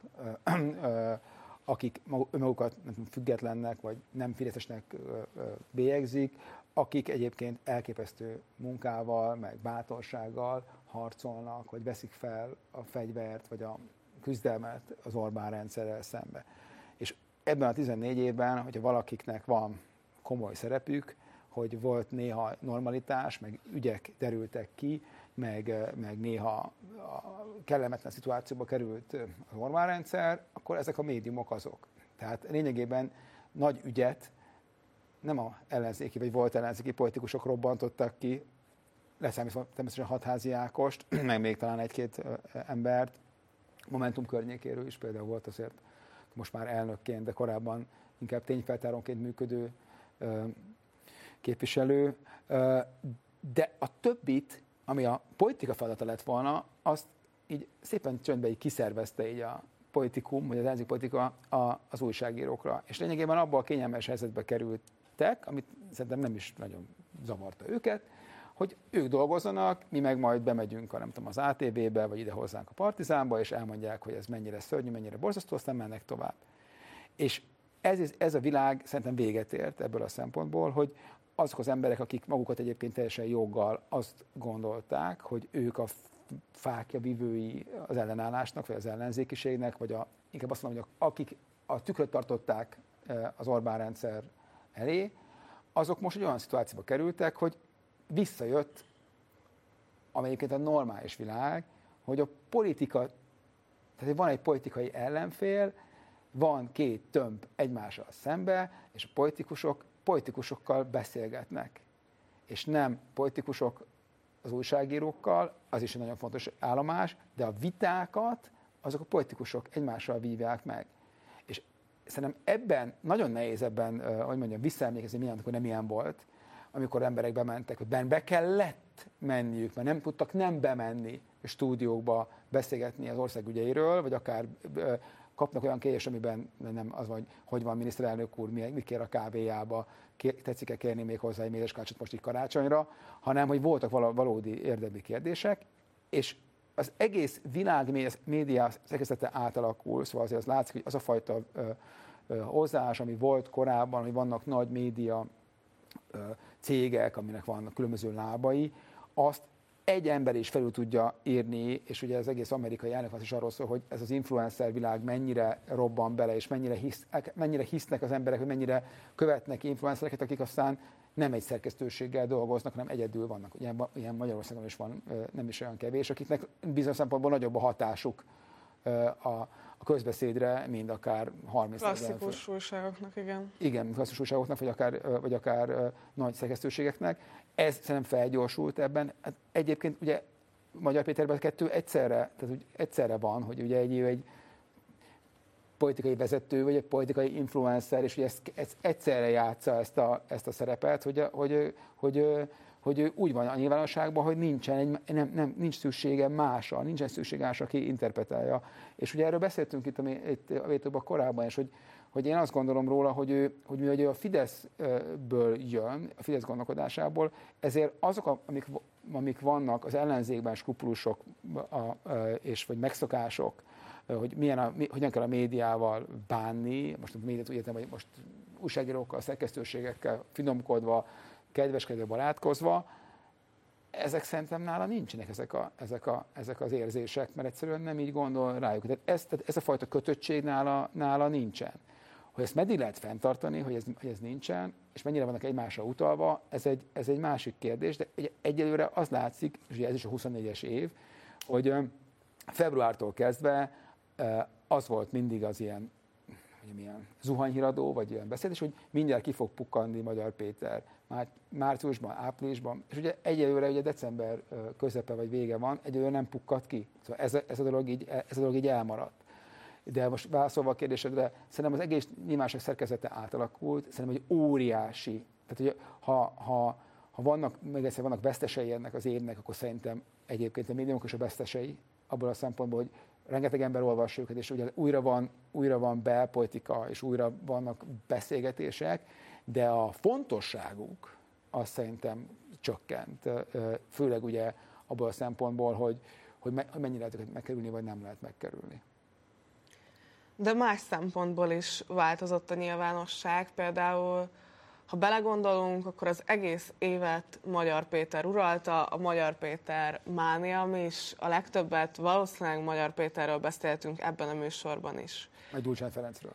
B: akik magukat függetlennek, vagy nem fideszesnek bélyegzik, akik egyébként elképesztő munkával, meg bátorsággal harcolnak, vagy veszik fel a fegyvert, vagy a küzdelmet az Orbán rendszerrel szembe. És ebben a tizennégy évben, hogyha valakiknek van komoly szerepük, hogy volt néha normalitás, meg ügyek derültek ki, meg, meg néha a kellemetlen szituációba került az Orbán rendszer, akkor ezek a médiumok azok. Tehát lényegében nagy ügyet nem a ellenzéki, vagy volt ellenzéki politikusok robbantottak ki, leszámítva természetesen Hatházi Ákost, meg még talán egy-két embert, Momentum környékéről is például volt azért most már elnökként, de korábban inkább tényfeltárónként működő képviselő. De a többit, ami a politika feladata lett volna, azt így szépen csöndbe így kiszervezte így a politikum, vagy az ellenzéki politika az újságírókra. És lényegében abban a kényelmes helyzetbe kerültek, amit szerintem nem is nagyon zavarta őket, hogy ők dolgozzanak, mi meg majd bemegyünk a, nem tudom, az á té vé-be, vagy ide hozzánk a Partizánba, és elmondják, hogy ez mennyire szörnyű, mennyire borzasztó, aztán mennek tovább. És ez, ez a világ szerintem véget ért ebből a szempontból, hogy azok az emberek, akik magukat egyébként teljesen joggal azt gondolták, hogy ők a fákja vívői az ellenállásnak, vagy az ellenzékiségnek, vagy a, inkább azt mondom, hogy akik a tükröt tartották az Orbán rendszer elé, azok most egy olyan szituációba kerültek, hogy visszajött, amelyiként a normális világ, hogy a politika, tehát van egy politikai ellenfél, van két tömb egymással szembe, és a politikusok politikusokkal beszélgetnek. És nem politikusok az újságírókkal, az is egy nagyon fontos állomás, de a vitákat azok a politikusok egymással vívják meg. És szerintem ebben, nagyon nehéz ebben, hogy mondjam, visszaemlékezni mindent, akkor nem ilyen volt, amikor emberek bementek, hogy be kellett menniük, mert nem tudtak nem bemenni a stúdiókba beszélgetni az ország ügyeiről, vagy akár kapnak olyan kérés, amiben nem az van, hogy hogy van miniszterelnök úr, mi kér a kávéjába, tetszik-e kérni még hozzá egy mézeskácsot most így karácsonyra, hanem hogy voltak valódi érdemi kérdések, és az egész világ média szerkezete átalakul, szóval azért az látszik, hogy az a fajta ö, ö, hozzáállás, ami volt korábban, hogy vannak nagy média ö, cégek, aminek vannak különböző lábai, azt egy ember is felül tudja írni, és ugye az egész amerikai elnök is arról szól, hogy ez az influencer világ mennyire robban bele, és mennyire, hisz, mennyire hisznek az emberek, hogy mennyire követnek influencereket, akik aztán nem egy szerkesztőséggel dolgoznak, hanem egyedül vannak. Ilyen, ilyen Magyarországon is van, nem is olyan kevés, akiknek bizonyos szempontból nagyobb a hatásuk a, a közbeszédre, mint akár harminc
A: klasszikus újságoknak, igen.
B: Igen, klasszikus újságoknak, vagy akár, vagy akár nagy szerkesztőségeknek. Ez szerintem felgyorsult ebben. Hát egyébként ugye Magyar Péterben kettő egyszerre, tehát úgy egyszerre van, hogy ugye egy, egy politikai vezető, vagy egy politikai influencer, és ugye ezt, ezt egyszerre játsza ezt a, ezt a szerepet, hogy, hogy, hogy, hogy úgy van a nyilvánosságban, hogy nincsen egy, nem, nem, nincs szüksége másra, nincsen szüksége másra, aki interpretálja. És ugye erről beszéltünk itt a, itt a vétóban korábban, és hogy, hogy én azt gondolom róla, hogy ő, hogy mivel ő a Fideszből jön, a Fidesz gondolkodásából, ezért azok, amik, amik vannak az ellenzékben, skrupulusok a, a, és vagy megszokások, hogy milyen a, hogyan kell a médiával bánni, most a médiát úgy értem, hogy most újságírókkal, szerkesztőségekkel finomkodva, kedveskedve, barátkozva, ezek szerintem nála nincsenek ezek, a, ezek, a, ezek az érzések, mert egyszerűen nem így gondol rájuk. Tehát ez, tehát ez a fajta kötöttség nála, nála nincsen. Hogy ezt meddig lehet fenntartani, hogy ez, hogy ez nincsen, és mennyire vannak egymásra utalva, ez egy, ez egy másik kérdés, de egyelőre az látszik, és ugye ez is a huszonnégyes év, hogy februártól kezdve az volt mindig az ilyen, ilyen zuhanyhíradó, vagy ilyen beszéd, és hogy mindjárt ki fog pukkanni Magyar Péter már márciusban, áprilisban, és ugye egyelőre ugye december közepe vagy vége van, egyelőre nem pukkadt ki. Szóval ez a, ez a, dolog, így, ez a dolog így elmaradt. De most válaszolva a kérdésedre, szerintem az egész nyilvánosság szerkezete átalakult, szerintem egy óriási, tehát hogy ha, ha, ha vannak, még egyszer vannak vesztesei ennek az évnek, akkor szerintem egyébként a médiumok is a vesztesei, abból a szempontból, hogy rengeteg ember olvassa őket, és ugye újra van, újra van belpolitika, és újra vannak beszélgetések, de a fontosságuk az szerintem csökkent, főleg ugye abból a szempontból, hogy, hogy mennyire lehet őket megkerülni, vagy nem lehet megkerülni.
A: De más szempontból is változott a nyilvánosság, például ha belegondolunk, akkor az egész évet Magyar Péter uralta, a Magyar Péter mánia, mi is a legtöbbet valószínűleg Magyar Péterről beszéltünk ebben a műsorban is.
B: Vagy Gyurcsány Ferencről.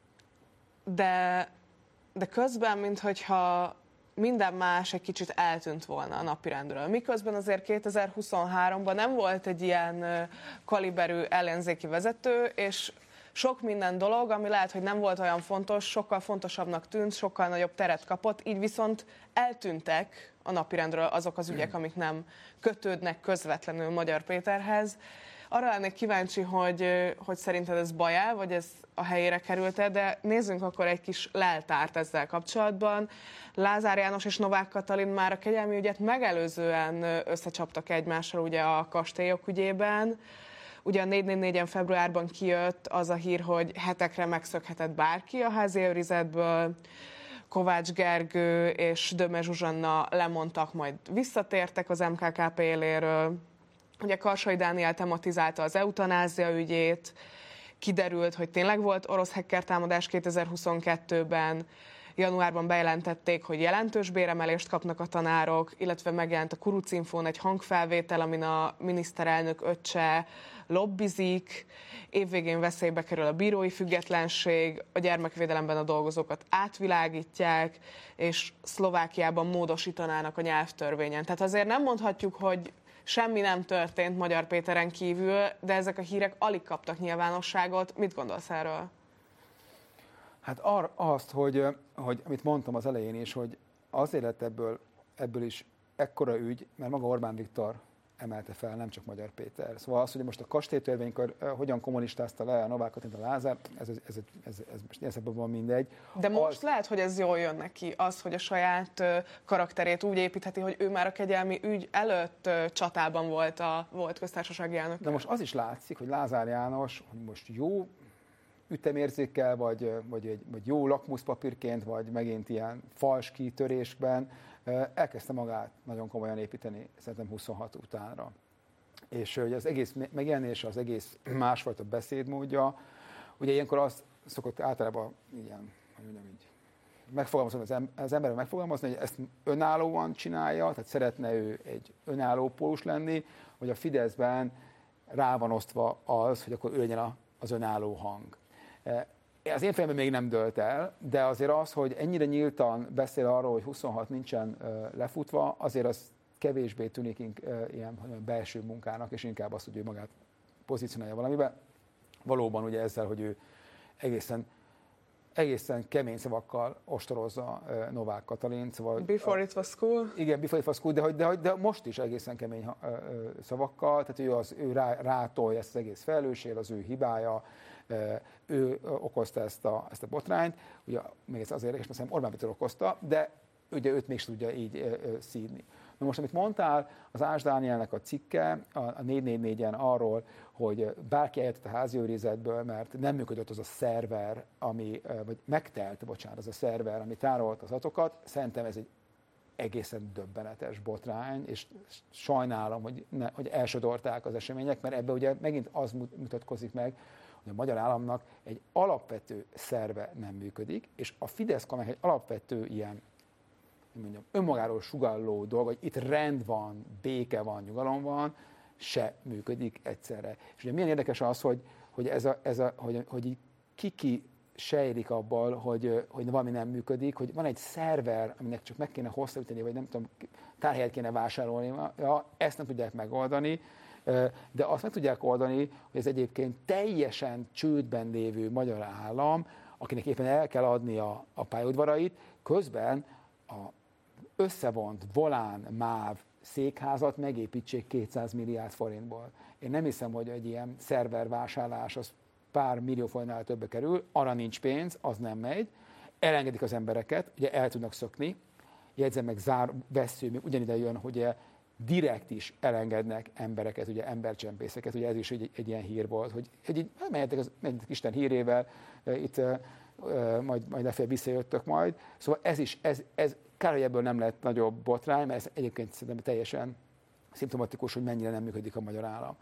A: De, de közben, minthogyha minden más egy kicsit eltűnt volna a napirendről. Miközben azért kétezer-huszonháromban nem volt egy ilyen kaliberű ellenzéki vezető, és sok minden dolog, ami lehet, hogy nem volt olyan fontos, sokkal fontosabbnak tűnt, sokkal nagyobb teret kapott, így viszont eltűntek a napirendről azok az ügyek, amik nem kötődnek közvetlenül Magyar Péterhez. Arra lennék kíváncsi, hogy, hogy szerinted ez baj-e, vagy ez a helyére került-e, de nézzünk akkor egy kis leltárt ezzel kapcsolatban. Lázár János és Novák Katalin már a kegyelmi ügyet megelőzően összecsaptak egymással ugye a kastélyok ügyében. Ugye a négy négy négyen februárban kijött az a hír, hogy hetekre megszökhetett bárki a házi őrizetből. Kovács Gergő és Döme Zsuzsanna lemondtak, majd visszatértek az em ká ká pé éléről. Ugye Karsai Dániel tematizálta az eutanázia ügyét, kiderült, hogy tényleg volt orosz hacker támadás kétezer-huszonkettőben, januárban bejelentették, hogy jelentős béremelést kapnak a tanárok, illetve megjelent a Kurucinfón egy hangfelvétel, amin a miniszterelnök öccse lobbizik, évvégén veszélybe kerül a bírói függetlenség, a gyermekvédelemben a dolgozókat átvilágítják, és Szlovákiában módosítanának a nyelvtörvényen. Tehát azért nem mondhatjuk, hogy semmi nem történt Magyar Péteren kívül, de ezek a hírek alig kaptak nyilvánosságot. Mit gondolsz erről?
B: Hát ar, azt, hogy, hogy amit mondtam az elején is, hogy azért lett ebből, ebből is ekkora ügy, mert maga Orbán Viktor emelte fel, nem csak Magyar Péter. Szóval az, hogy most a kastélytörvénykor hogyan kommunistázta le a Novák Katalint, a Lázár, ez, ez, ez, ez, ez most ilyen szempontból mindegy.
A: De most
B: az...
A: lehet, hogy ez jól jön neki, az, hogy a saját karakterét úgy építheti, hogy ő már a kegyelmi ügy előtt csatában volt a volt köztársasági elnök.
B: De most az is látszik, hogy Lázár János, hogy most jó ütemérzékkel, vagy, vagy, egy, vagy jó lakmuszpapírként, vagy megint ilyen fals kitörésben elkezdte magát nagyon komolyan építeni, szerintem huszonhat utánra. És hogy az egész megjelenése, az egész másfajta beszédmódja, ugye ilyenkor azt szokott általában ilyen, hogy mondjam így, megfogalmazni, az, em- az ember megfogalmazni, hogy ezt önállóan csinálja, tehát szeretne ő egy önálló pólus lenni, hogy a Fideszben rá van osztva az, hogy akkor ő legyen az önálló hang. Az én fejemben még nem dölt el, de azért az, hogy ennyire nyíltan beszél arról, hogy huszonhat nincsen lefutva, azért az kevésbé tűnik ilyen belső munkának, és inkább azt, hogy ő magát pozícionálja valamiben. Valóban ugye ezzel, hogy ő egészen, egészen kemény szavakkal ostorozza Novák Katalint. Szóval,
A: before it was cool.
B: Igen, before it was cool, de, de, de, de most is egészen kemény szavakkal, tehát ő, az, ő rá, rátolja ezt az egész felelősség, az ő hibája, ő okozta ezt a, ezt a botrányt, ugye még ez azért érdekes, mert szerintem Orbán Viktor okozta, de ugye őt mégsem tudja így szídni. Na most, amit mondtál, az Ács Dánielnek a cikke a négy négy négyen arról, hogy bárki eljöttett a házi őrizetből, mert nem működött az a szerver, ami, vagy megtelt, bocsánat, az a szerver, ami tárolt az adatokat, szerintem ez egy egészen döbbenetes botrány, és sajnálom, hogy, ne, hogy elsodorták az események, mert ebbe ugye megint az mutatkozik meg, hogy a magyar államnak egy alapvető szerve nem működik, és a Fidesz-Kamek egy alapvető ilyen, mondjam, önmagáról sugalló dolog, hogy itt rend van, béke van, nyugalom van, se működik egyszerre. És ugye milyen érdekes az, hogy, hogy, ez a, ez a, hogy, hogy így ki-ki sejlik abból, hogy, hogy valami nem működik, hogy van egy szerver, aminek csak meg kéne hosszabbítani, vagy nem tudom, tárhelyet kéne vásárolni, ja, ezt nem tudják megoldani, de azt meg tudják oldani, hogy ez egyébként teljesen csődben lévő magyar állam, akinek éppen el kell adni a, a pályaudvarait, közben a összevont Volán, MÁV székházat megépítsék kétszáz milliárd forintból. Én nem hiszem, hogy egy ilyen szervervásárlás az pár millió forintnál többe kerül, arra nincs pénz, az nem megy, elengedik az embereket, ugye el tudnak szökni, jegyzem meg zár, vesző, még ugyanide jön, hogy direkt is elengednek embereket, ugye embercsempészeket, ugye ez is egy, egy ilyen hír volt, hogy egy, menjetek az menjetek Isten hírével, itt majd, majd lefelé visszajöttök majd. Szóval ez is, ez, ez kár, hogy ebből nem lett nagyobb botrány, mert ez egyébként szerintem teljesen szimptomatikus, hogy mennyire nem működik a magyar állam.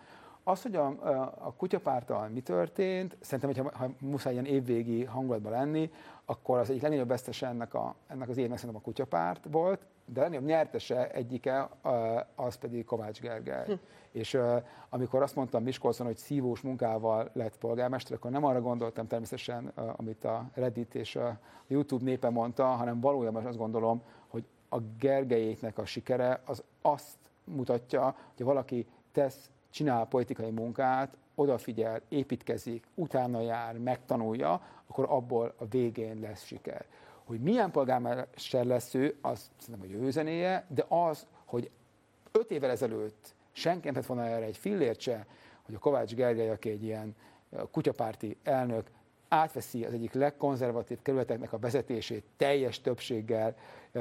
B: az, hogy a, a kutyapárttal mi történt, szerintem, hogyha ha muszáj ilyen évvégi hangulatban lenni, akkor az egyik legnagyobb vesztese ennek, a, ennek az évnek szerintem a kutyapárt volt, de a legnagyobb nyertese egyike az pedig Kovács Gergely. Hm. És amikor azt mondtam Miskolcon, hogy szívós munkával lett polgármester, akkor nem arra gondoltam természetesen, amit a Reddit és a YouTube népe mondta, hanem valójában azt gondolom, hogy a Gergelyéknek a sikere az azt mutatja, hogy valaki tesz, csinál politikai munkát, odafigyel, építkezik, utána jár, megtanulja, akkor abból a végén lesz siker. Hogy milyen polgármester lesz ő, az szerintem, hogy ő zenéje, de az, hogy öt évvel ezelőtt senki nem tett volna erre egy fillért se, hogy a Kovács Gergely, aki egy ilyen kutyapárti elnök, átveszi az egyik legkonzervatív kerületeknek a vezetését teljes többséggel,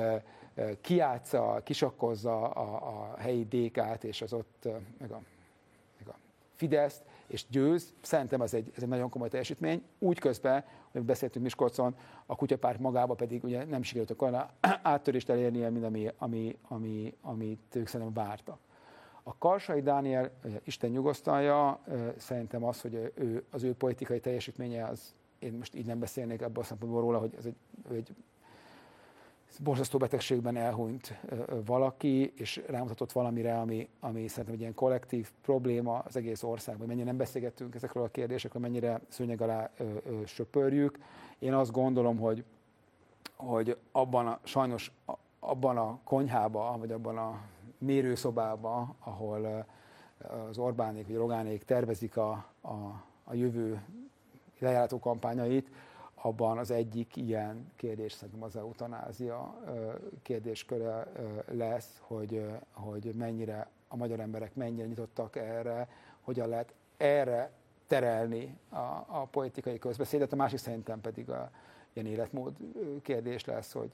B: kiátsza, kisakkozza a, a helyi dé ká-t és az ott meg a, meg a Fideszt, és győz. Szerintem ez egy, ez egy nagyon komoly teljesítmény. Úgy közben, hogy beszéltünk Miskolcon, a kutyapárt magába pedig ugye nem sikerült akkor áttörést elérnie, mint ami, ami, ami, amit ők szerintem vártak. A Karsai Dániel, Isten nyugosztalja, szerintem az, hogy ő, az ő politikai teljesítménye, az, én most így nem beszélnék ebből a szempontból róla, hogy ez egy, egy borzasztó betegségben elhunyt valaki, és rámutatott valamire, ami, ami szerintem egy ilyen kollektív probléma az egész országban. Mennyire nem beszélgettünk ezekről a kérdésekről, mennyire szőnyeg alá ö, ö, söpörjük. Én azt gondolom, hogy, hogy abban a, sajnos abban a konyhában, vagy abban a mérőszobában, ahol az Orbánék vagy Rogánék tervezik a, a, a jövő lejárható kampányait, abban az egyik ilyen kérdés szerintem az eutanázia kérdésköre lesz, hogy, hogy mennyire a magyar emberek mennyire nyitottak erre, hogyan lehet erre terelni a, a politikai közbeszédet. A másik szerintem pedig a ilyen életmód kérdés lesz, hogy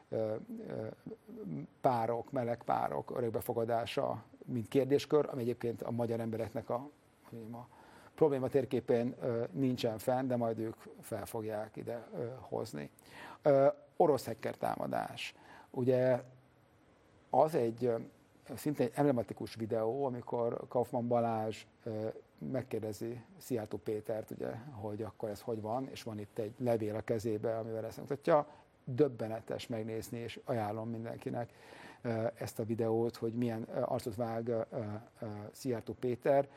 B: párok, meleg párok örökbefogadása, mint kérdéskör, ami egyébként a magyar embereknek a, a probléma térképén nincsen fenn, de majd ők fel fogják ide hozni. Orosz hacker támadás. Ugye az egy szintén egy emblematikus videó, amikor Kaufmann Balázs megkérdezi Szijjártó Pétert, ugye, hogy akkor ez hogy van, és van itt egy levél a kezébe, amivel ezt mutatja. Döbbenetes megnézni, és ajánlom mindenkinek ezt a videót, hogy milyen arcot vág Szijjártó Péter.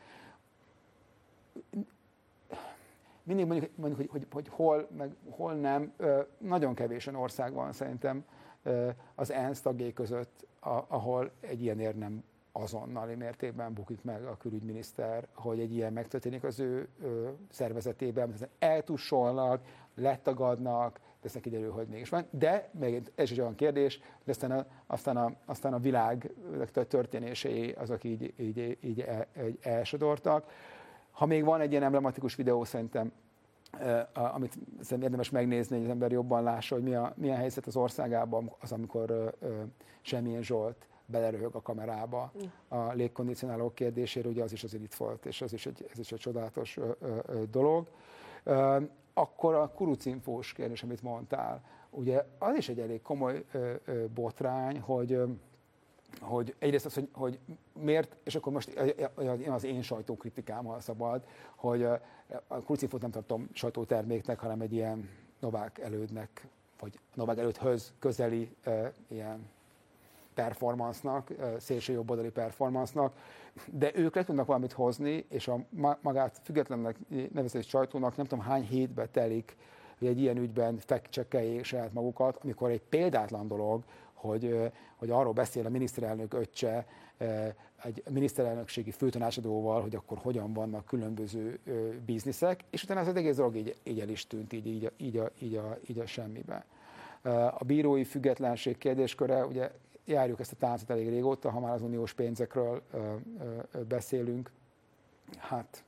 B: Mindig mondjuk, mondjuk hogy, hogy, hogy hol, meg hol nem, nagyon kevés olyan ország van szerintem az ENSZ tagjai között, ahol egy ilyenért nem azonnali mértékben bukik meg a külügyminiszter, hogy egy ilyen megtörténik az ő szervezetében, eltussolnak, letagadnak, de aztán kiderül, hogy mégis van. De még ez is olyan kérdés, de aztán a, aztán a, aztán a világ történései azok így, így, így, el, így elsodortak. Ha még van egy ilyen emblematikus videó, szerintem, eh, amit szerintem érdemes megnézni, hogy az ember jobban lássa, hogy mi a, milyen helyzet az országában, az, amikor eh, Semjén Zsolt beleröhög a kamerába a légkondicionálók kérdésére, ugye az is azért itt volt, és az is egy, ez is egy csodálatos ö, ö, dolog. Ö, akkor a kurucinfós kérdés, amit mondtál, ugye az is egy elég komoly ö, ö, botrány, hogy, ö, hogy egyrészt az, hogy, hogy miért, és akkor most az én sajtókritikámmal szabad, hogy a kurucinfót nem tartom sajtóterméknek, hanem egy ilyen Novák elődnek, vagy Novák elődhöz közeli ö, ilyen performance-nak, szélső jobboldali performance-nak, de ők le tudnak valamit hozni, és a magát függetlennek nevezett sajtónak nem tudom hány hétbe telik, hogy egy ilyen ügyben fact-checkeljék saját magukat, amikor egy példátlan dolog, hogy, hogy arról beszél a miniszterelnök öccse egy miniszterelnökségi főtanácsadóval, hogy akkor hogyan vannak különböző bizniszek, és utána ez az egész dolog így, így el is tűnt, így, így, így, a, így, a, így a semmibe. A bírói függetlenség kérdésköre, ugye járjuk ezt a táncot elég régóta, ha már az uniós pénzekről ö, ö, beszélünk. Hát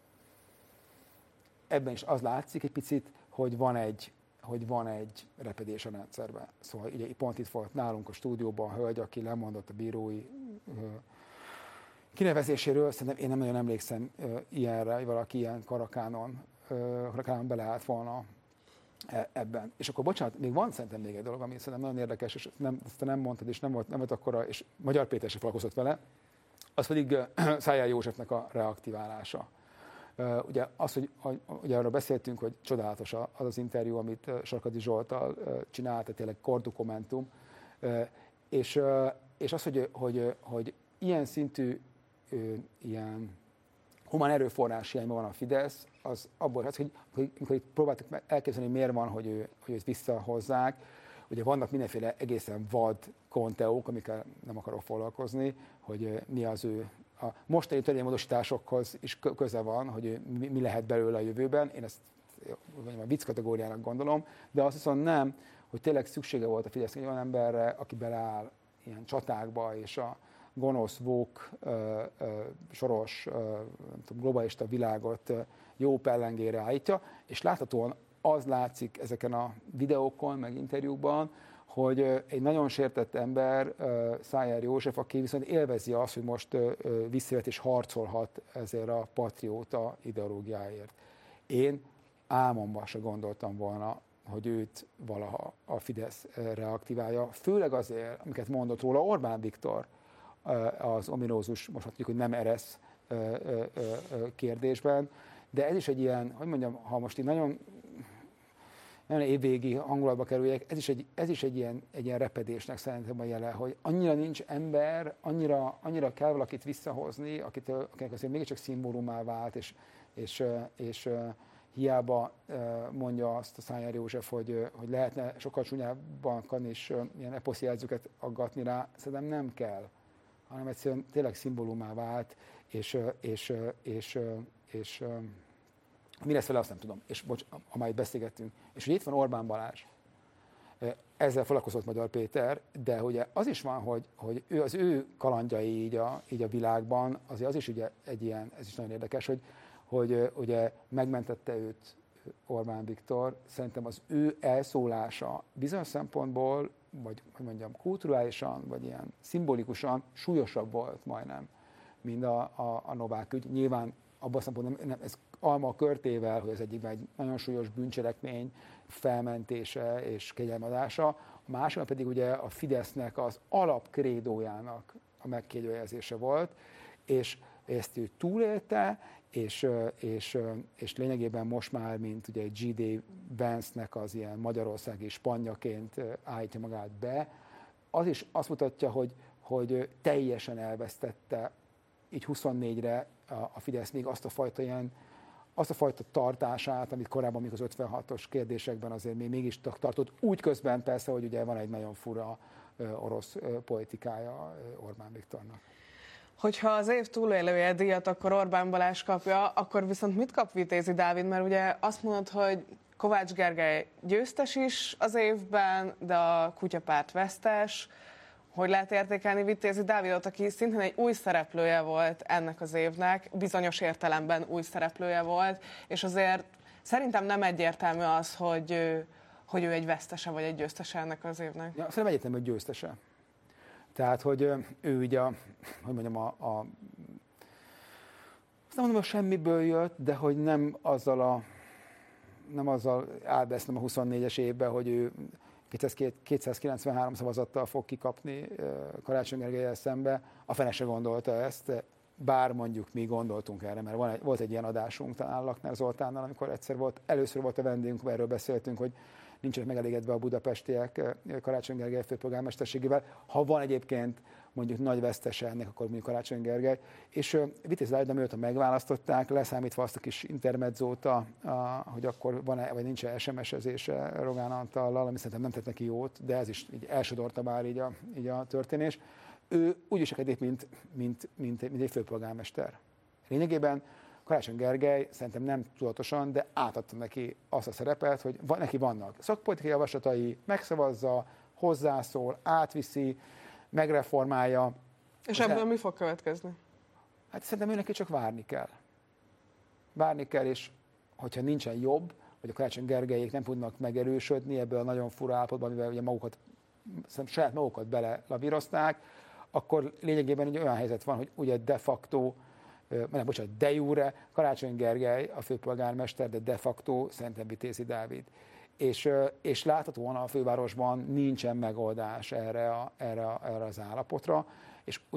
B: ebben is az látszik egy picit, hogy van egy, hogy van egy repedés a rendszerben. Szóval ugye pont itt volt nálunk a stúdióban a hölgy, aki lemondott a bírói ö, kinevezéséről. Szerintem én nem nagyon emlékszem ö, ilyenre, hogy valaki ilyen karakánon, ö, karakánon beleállt volna ebben. És akkor bocsánat, még van szerintem még egy dolog, ami szerintem nagyon érdekes, és nem, ezt nem mondtad, és nem volt, nem volt akkora, és Magyar Péter sem foglalkozott vele, az pedig Szájer Józsefnek a reaktiválása. Ugye, az, hogy, ugye arról beszéltünk, hogy csodálatos az az interjú, amit Sarkadi Zsolttal csinált, tehát tényleg kordokumentum, és, és az, hogy, hogy, hogy ilyen szintű ilyen humán erőforrás hiányban van a Fidesz, az abból, hogy, hogy amikor itt próbáltuk elképzelni, miért van, hogy, ő, hogy őt visszahozzák, ugye vannak mindenféle egészen vad konteók, amikkel nem akarok foglalkozni, hogy mi az ő a mostani törvénymódosításokhoz is köze van, hogy mi, mi lehet belőle a jövőben. Én ezt a vicc kategóriának gondolom, de azt viszont nem, hogy tényleg szüksége volt a Fidesz egy olyan emberre, aki beleáll ilyen csatákba, és a gonosz, vók, ö, ö, soros, ö, nem tudom, globalista világot ö, jó pellengére állítja, és láthatóan az látszik ezeken a videókon, meg interjúkban, hogy egy nagyon sértett ember, Szájer József, aki viszont élvezi azt, hogy most visszajött és harcolhat ezért a patrióta ideológiáért. Én álmomban se gondoltam volna, hogy őt valaha a Fidesz reaktiválja, főleg azért, amiket mondott róla Orbán Viktor, az ominózus, most mondjuk, hogy nem eresz kérdésben, de ez is egy ilyen, hogy mondjam, ha most így nagyon nagyon évvégi hangulatba kerüljek, ez is egy, ez is egy, ilyen, egy ilyen repedésnek szerintem a jele, hogy annyira nincs ember, annyira, annyira kell valakit visszahozni, akit, akinek azért mégiscsak szimbólumá vált, és, és, és, és hiába mondja azt a Szájer József, hogy, hogy lehetne sokkal csúnyábban is ilyen eposzi jelzőket aggatni rá, szerintem nem kell, hanem egyszerűen tényleg szimbólumá vált, és, és, és, és, és mi lesz vele, azt nem tudom. És bocs, ha már itt beszélgettünk. És hogy itt van Orbán Balázs, ezzel foglalkozott Magyar Péter, de ugye az is van, hogy, hogy ő, az ő kalandjai így a, így a világban, azért az is ugye egy ilyen, ez is nagyon érdekes, hogy, hogy ugye megmentette őt Orbán Viktor. Szerintem az ő elszólása bizonyos szempontból, vagy hogy mondjam, kulturálisan, vagy ilyen szimbolikusan súlyosabb volt majdnem, mint a, a, a Novák ügy. Nyilván abban a szempontból nem, ez alma a körtével, hogy az egyikben egy nagyon súlyos bűncselekmény felmentése és kegyelmeadása, a másikban pedig ugye a Fidesznek az alapkrédójának a megkérdőjelezése volt, és ezt ő túlélte, és, és, és lényegében most már, mint ugye egy gé dé Vance-nek az ilyen magyarországi spanjaként állítja magát be, az is azt mutatja, hogy, hogy teljesen elvesztette így huszonnégyre a Fidesz még azt a fajta ilyen, azt a fajta tartását, amit korábban még az ötvenhatos kérdésekben azért még mégis tartott, úgy közben persze, hogy ugye van egy nagyon fura orosz politikája Orbán Viktornak.
A: Hogyha az év túlélője díjat akkor Orbán Balázs kapja, akkor viszont mit kap Vitézi Dávid? Mert ugye azt mondod, hogy Kovács Gergely győztes is az évben, de a kutyapárt vesztes. Hogy lehet értékelni Vitézi Dávidot, aki szintén egy új szereplője volt ennek az évnek, bizonyos értelemben új szereplője volt, és azért szerintem nem egyértelmű az, hogy, hogy ő egy vesztese vagy egy győztese ennek az évnek.
B: Ja, szerintem egyértelmű, hogy győztese. Tehát, hogy ő ugye, a, hogy mondjam, a, a azt nem mondom, hogy semmiből jött, de hogy nem azzal a nem azzal álbesznem a huszonnégyes évben, hogy ő kétszázkilencvenhárom szavazattal fog kikapni Karácsony Gergellyel szembe. A fene se gondolta ezt, bár mondjuk mi gondoltunk erre, mert van egy, volt egy ilyen adásunk talán Lakner Zoltánnal, amikor egyszer volt, először volt a vendégünk, erről beszéltünk, hogy nincsenek megelégedve a budapestiek Karácsony Gergely főpolgármesterségével. Ha van egyébként mondjuk nagy vesztese ennek, akkor mondjuk Karácsony Gergely. És uh, Vitézi Dávid, mióta megválasztották, leszámítva azt a kis intermedzót, a, a, hogy akkor van-e, vagy nincs-e es em es-ezése Rogán Antallal, ami szerintem nem tett neki jót, de ez is így elsodorta már így a, így a történés. Ő úgy is akedik, mint, mint, mint, mint egy főpolgármester. Lényegében Karácsony Gergely szerintem nem tudatosan, de átadta neki azt a szerepet, hogy van, neki vannak szakpolitikai javaslatai, megszavazza, hozzászól, átviszi, megreformálja.
A: És ebből el... mi fog következni?
B: Hát szerintem ő neki csak várni kell. Várni kell, és hogyha nincsen jobb, vagy a Karácsony Gergelyék nem tudnak megerősödni ebből a nagyon fura állapotban, amivel ugye magukat, saját magukat belelavírozták, akkor lényegében egy olyan helyzet van, hogy ugye de facto, nem, bocsánat, de jure, Karácsony Gergely a főpolgármester, de de facto szerintem Vitézi Dávid. És, és láthatóan a fővárosban nincsen megoldás erre, a, erre, erre az állapotra, és ugye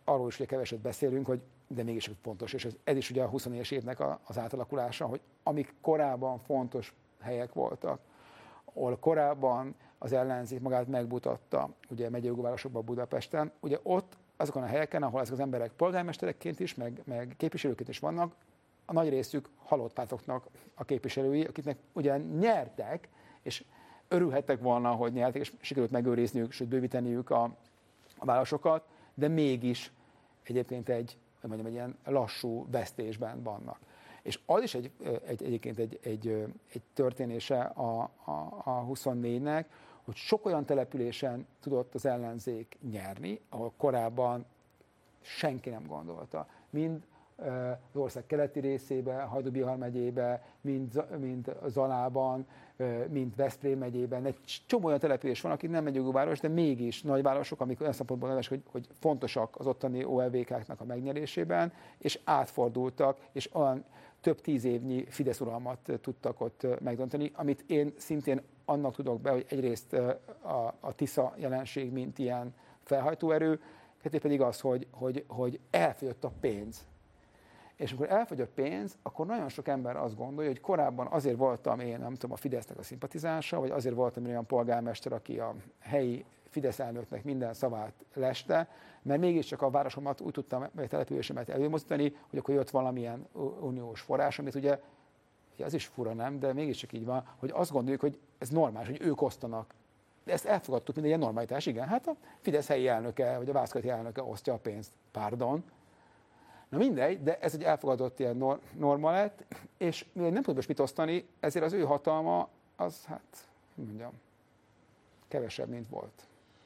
B: arról is ugye keveset beszélünk, hogy de mégis fontos, és ez, ez is ugye a huszas évnek a, az átalakulása, hogy amik korábban fontos helyek voltak, ahol korábban az ellenzék magát megmutatta, ugye megyei városokban, Budapesten, ugye ott azokon a helyeken, ahol ezek az emberek polgármesterekként is, meg, meg képviselőként is vannak, a nagy részük halott pártoknak a képviselői, akiknek ugye nyertek, és örülhettek volna, hogy nyertek, és sikerült megőrizniük, sőt bővíteniük a, a városokat, de mégis egyébként egy, hogy mondjam, egy ilyen lassú vesztésben vannak. És az is egy, egy, egyébként egy, egy, egy történése a, a, a huszonnégynek, hogy sok olyan településen tudott az ellenzék nyerni, ahol korábban senki nem gondolta. Mind az ország keleti részébe, Hajdú-Bihar megyébe, mind, mind Zalában, mind Veszprém megyében. Egy csomó olyan település van, akik nem megyőváros, de mégis nagyvárosok, amik olyan szempontból neves, hogy, hogy fontosak az ottani o el vé ká-knak a megnyerésében, és átfordultak, és olyan több tíz évnyi Fidesz uralmat tudtak ott megdönteni, amit én szintén annak tudok be, hogy egyrészt a, a Tisza jelenség, mint ilyen felhajtóerő, kettő pedig az, hogy, hogy, hogy elfogyott a pénz. És amikor elfogy a pénz, akkor nagyon sok ember azt gondolja, hogy korábban azért voltam én, nem tudom, a Fidesznek a szimpatizánsa, vagy azért voltam olyan polgármester, aki a helyi Fidesz elnöknek minden szavát leste, mert mégiscsak a városomat úgy tudtam, vagy a településemet előmozdítani, hogy akkor jött valamilyen uniós forrás, amit ugye, ugye az is fura, nem, de mégiscsak így van, hogy azt gondoljuk, hogy ez normális, hogy ők osztanak. De ezt elfogadtuk, mint egy ilyen normalitás. Igen, hát a Fidesz helyi elnöke, vagy a választói elnöke osztja a pénzt. Pardon. Na mindegy, de ez egy elfogadott ilyen norma lett, és mivel nem tud most mit osztani, ezért az ő hatalma, az hát, mondjam, kevesebb, mint volt.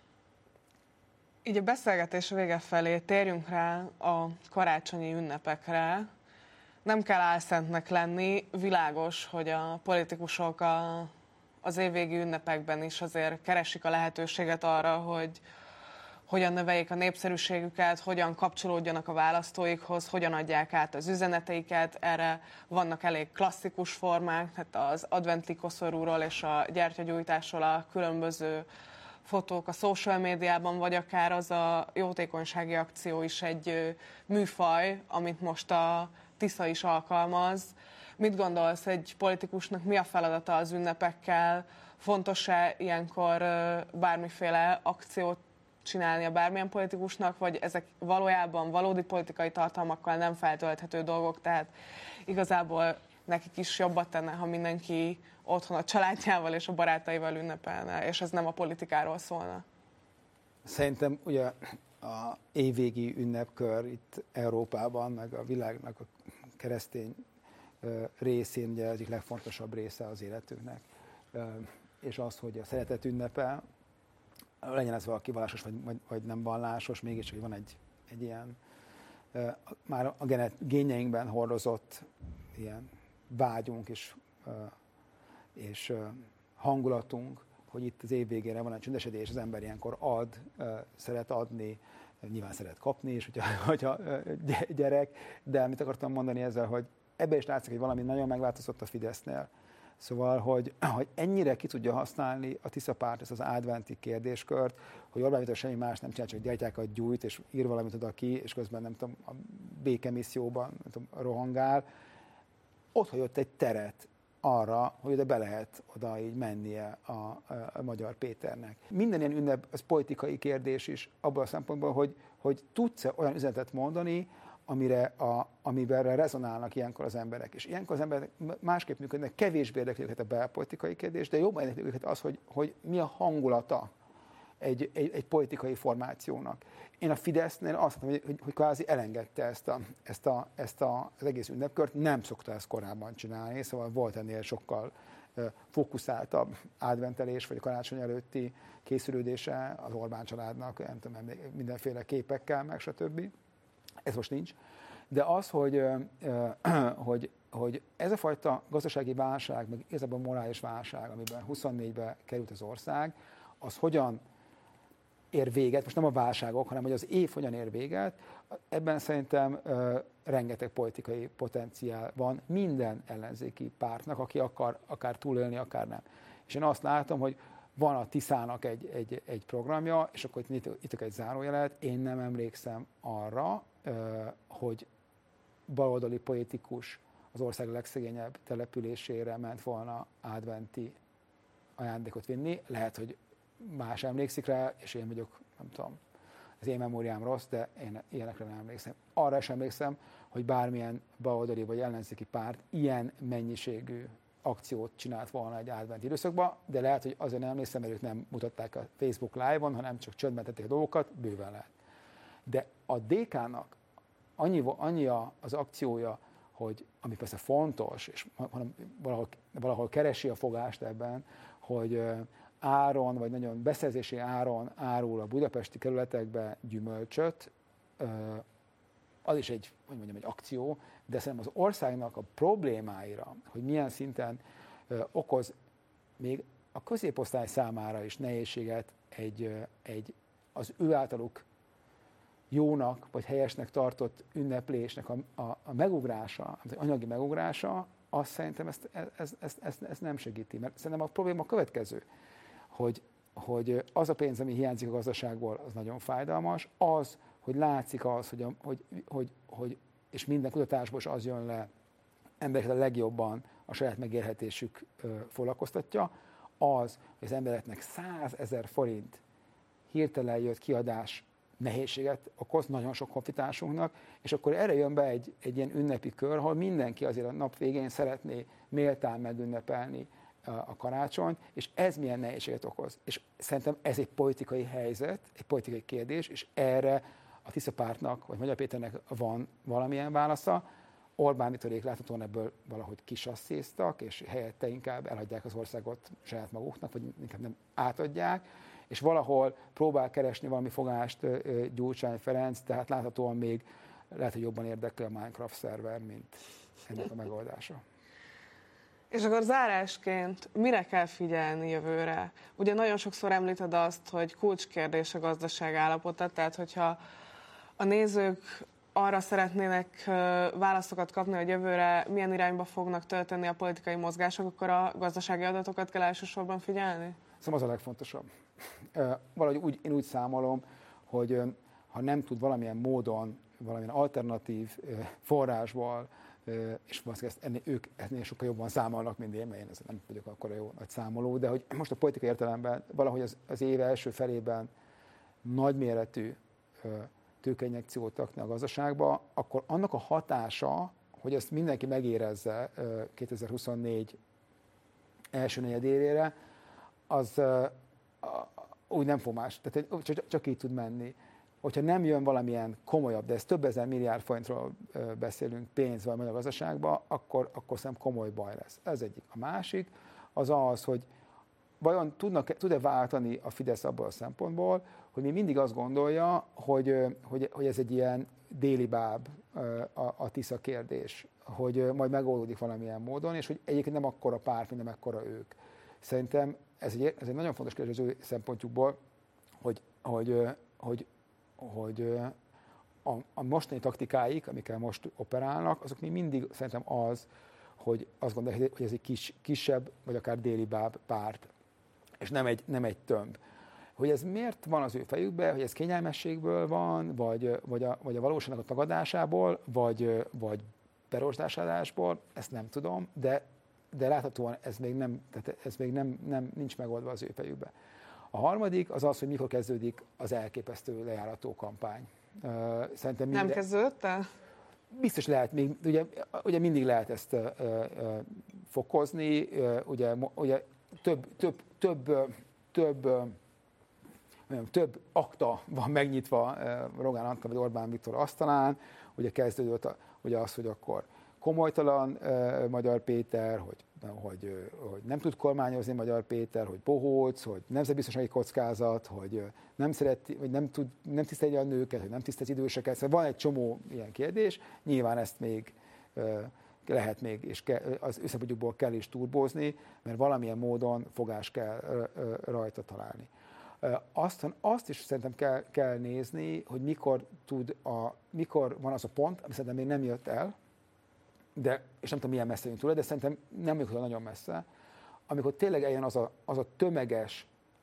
A: Így a beszélgetés vége felé térjünk rá a karácsonyi ünnepekre. Nem kell álszentnek lenni, világos, hogy a politikusok a, az évvégi ünnepekben is azért keresik a lehetőséget arra, hogy hogyan növeljék a népszerűségüket, hogyan kapcsolódjanak a választóikhoz, hogyan adják át az üzeneteiket. Erre vannak elég klasszikus formák, tehát az adventi koszorúról és a gyertyagyújtásról a különböző fotók a social médiában, vagy akár az a jótékonysági akció is egy műfaj, amit most a Tisza is alkalmaz. Mit gondolsz, egy politikusnak mi a feladata az ünnepekkel? Fontos-e ilyenkor bármiféle akciót csinálnia bármilyen politikusnak, vagy ezek valójában valódi politikai tartalmakkal nem feltölthető dolgok, tehát igazából nekik is jobbat tenne, ha mindenki otthon a családjával és a barátaival ünnepelne, és ez nem a politikáról szólna.
B: Szerintem ugye a évvégi ünnepkör itt Európában, meg a világnak a keresztény részén ugye az egyik legfontosabb része az életünknek. És az, hogy a szeretet ünnepe, legyen ez valaki vallásos vagy, vagy, vagy nem vallásos, mégiscsak van egy, egy ilyen már a genet, génjeinkben hordozott ilyen vágyunk és, és hangulatunk, hogy itt az év végére van egy csöndesedés, az ember ilyenkor ad, szeret adni, nyilván szeret kapni is, hogyha, hogyha gyerek, de amit akartam mondani ezzel, hogy ebben is látszik, hogy valami nagyon megváltozott a Fidesznél. Szóval, hogy, hogy ennyire ki tudja használni a Tisza párt ezt az adventi kérdéskört, hogy Orbán Viktor semmi más nem csinál, csak gyertyákat gyújt, és ír valamit oda ki, és közben nem tudom, a békemisszióban nem tudom, rohangál. Ott hagyott egy teret arra, hogy oda be lehet oda így mennie a, a, a Magyar Péternek. Minden ilyen ünnep, az politikai kérdés is, abban a szempontból, hogy, hogy tudsz-e olyan üzenetet mondani, amire a, amivel rezonálnak ilyenkor az emberek. És ilyenkor az emberek másképp működnek, kevésbé érdekli őket a belpolitikai kérdés, de jobban érdekli őket az, hogy, hogy mi a hangulata egy, egy, egy politikai formációnak. Én a Fidesznél azt mondom, hogy, hogy kvázi elengedte ezt, a, ezt, a, ezt a, az egész ünnepkört, nem szokta ezt korábban csinálni, szóval volt ennél sokkal uh, fókuszáltabb adventelés, vagy a karácsony előtti készülődése az Orbán családnak, nem tudom, mindenféle képekkel, meg stb. Ez most nincs. De az, hogy, hogy, hogy ez a fajta gazdasági válság, meg igazából morális válság, amiben huszonnégyben került az ország, az hogyan ér véget, most nem a válságok, hanem hogy az év hogyan ér véget, ebben szerintem uh, rengeteg politikai potenciál van minden ellenzéki pártnak, aki akar akár túlélni, akár nem. És én azt látom, hogy van a Tiszának egy, egy, egy programja, és akkor itt, itt egy zárójelet, én nem emlékszem arra, hogy baloldali politikus az ország legszegényebb településére ment volna adventi ajándékot vinni. Lehet, hogy más emlékszik rá, és én vagyok, nem tudom, az én memóriám rossz, de én ilyenekre nem emlékszem. Arra sem emlékszem, hogy bármilyen baloldali vagy ellenzéki párt ilyen mennyiségű akciót csinált volna egy adventi időszakban, de lehet, hogy azért nem emlékszem, mert ők nem mutatták a Facebook live-on, hanem csak csöndben tették a dolgokat, bőven lehet. De a dé ká-nak annyi, annyi az akciója, hogy ami persze fontos, és valahol, valahol keresi a fogást ebben, hogy áron, vagy nagyon beszerzési áron árul a budapesti kerületekbe gyümölcsöt, az is egy, hogy mondjam, egy akció, de szerintem az országnak a problémáira, hogy milyen szinten okoz még a középosztály számára is nehézséget egy, egy az ő általuk jónak vagy helyesnek tartott ünneplésnek a, a, a megugrása, az anyagi megugrása, azt szerintem ezt, ezt, ezt, ezt, ezt nem segíti. Mert szerintem a probléma a következő, hogy, hogy az a pénz, ami hiányzik a gazdaságból, az nagyon fájdalmas, az, hogy látszik az, hogy, a, hogy, hogy, hogy és minden kutatásból is az jön le, embereket a legjobban a saját megélhetésük ö, foglalkoztatja, az, hogy az embereknek százezer forint hirtelen jött kiadás nehézséget okoz nagyon sok honfitársunknak, és akkor erre jön be egy, egy ilyen ünnepi kör, ahol mindenki azért a nap végén szeretné méltán megünnepelni a, a karácsonyt, és ez milyen nehézséget okoz. És szerintem ez egy politikai helyzet, egy politikai kérdés, és erre a Tisza pártnak, vagy Magyar Péternek van valamilyen válasza. Orbán Viktorék láthatóan ebből valahogy kisasszéztak, és helyette inkább elhagyják az országot saját maguknak, vagy inkább nem átadják, és valahol próbál keresni valami fogást Gyurcsány Ferenc, tehát láthatóan még lehet, hogy jobban érdekel a Minecraft szerver, mint ennek a megoldása.
A: És akkor zárásként mire kell figyelni jövőre? Ugye nagyon sokszor említed azt, hogy kulcskérdés a gazdaság állapota, tehát hogyha a nézők arra szeretnének válaszokat kapni, hogy jövőre milyen irányba fognak történni a politikai mozgások, akkor a gazdasági adatokat kell elsősorban figyelni?
B: Szóval az a legfontosabb. Valahogy úgy, én úgy számolom, hogy ha nem tud valamilyen módon, valamilyen alternatív forrásból, és valószínűleg ezt ennél, ők ennél sokkal jobban számolnak, mint én, mert én nem vagyok akkora jó nagy számoló, de hogy most a politikai értelemben valahogy az, az év első felében nagyméretű tőkeinjekciót rakni a gazdaságba, akkor annak a hatása, hogy ezt mindenki megérezze kétezer-huszonnégy első negyedévére, az úgy nem fog más, tehát csak, csak így tud menni. Hogyha nem jön valamilyen komolyabb, de ez több ezer milliárd forintról beszélünk pénz vagy a gazdaságba, akkor, akkor szerintem komoly baj lesz. Ez egyik. A másik az az, hogy vajon tudnak, tud-e váltani a Fidesz abból a szempontból, hogy mi mindig azt gondolja, hogy, hogy, hogy ez egy ilyen déli báb a, a Tisza kérdés, hogy majd megoldódik valamilyen módon, és hogy egyébként nem akkora párt, mint nem akkora ők. Szerintem ez egy, ez egy nagyon fontos kérdés az ő szempontjukból, hogy, hogy, hogy, hogy a, a mostani taktikáik, amikkel most operálnak, azok még mindig szerintem az, hogy azt gondolják, hogy ez egy kis, kisebb, vagy akár déli báb párt, és nem egy, nem egy tömb. Hogy ez miért van az ő fejükben, hogy ez kényelmességből van, vagy, vagy, a, vagy a valóságnak a tagadásából, vagy, vagy berosdásádásból, ezt nem tudom, de, de láthatóan ez még, nem, tehát ez még nem, nem, nincs megoldva az ő fejükben. A harmadik az az, hogy mikor kezdődik az elképesztő lejárató kampány. Szerintem
A: nem minden... kezdődött el?
B: Biztos lehet, még, ugye, ugye mindig lehet ezt uh, uh, fokozni, uh, ugye, ugye több, több, több, több, uh, több akta van megnyitva uh, Rogán Antal vagy Orbán Viktor asztalán, ugye kezdődött a, ugye az, hogy akkor komolytalan uh, Magyar Péter, hogy, hogy, uh, hogy nem tud kormányozni Magyar Péter, hogy bohóc, hogy nemzetbiztonsági kockázat, hogy uh, nem szereti, hogy nem tud, nem tisztelje a nőket, hogy nem tisztel az időseket. Szóval van egy csomó ilyen kérdés, nyilván ezt még uh, lehet még, és ke, az összepodjukból kell is turbózni, mert valamilyen módon fogás kell uh, uh, rajta találni. Uh, azt, azt is szerintem kell, kell nézni, hogy mikor, tud a, mikor van az a pont, ami szerintem még nem jött el, de, és nem tudom, milyen messze jön tőle, de szerintem nem jött nagyon messze, amikor tényleg eljön az a, az a tömeges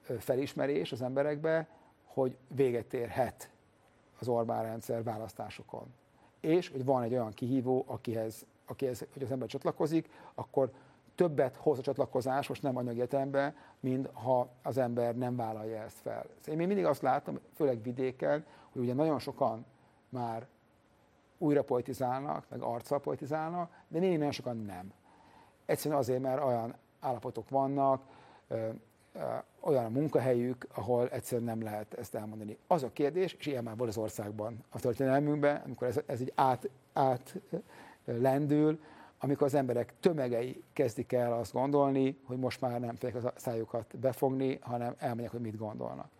B: felismerés az emberekbe, hogy véget érhet az Orbán rendszer választásokon. És hogy van egy olyan kihívó, akihez, akihez hogy az ember csatlakozik, akkor többet hoz a csatlakozás, most nem anyagi értelemben, mint ha az ember nem vállalja ezt fel. Én még mindig azt látom, főleg vidéken, hogy ugye nagyon sokan már újra politizálnak, meg arccal politizálnak, de néha nagyon sokan nem. Egyszerűen azért, mert olyan állapotok vannak, ö, ö, olyan a munkahelyük, ahol egyszerűen nem lehet ezt elmondani. Az a kérdés, és ilyen már volt az országban a történelmünkben, amikor ez, ez így át, át lendül, amikor az emberek tömegei kezdik el azt gondolni, hogy most már nem fogják a szájukat befogni, hanem elmondják, hogy mit gondolnak.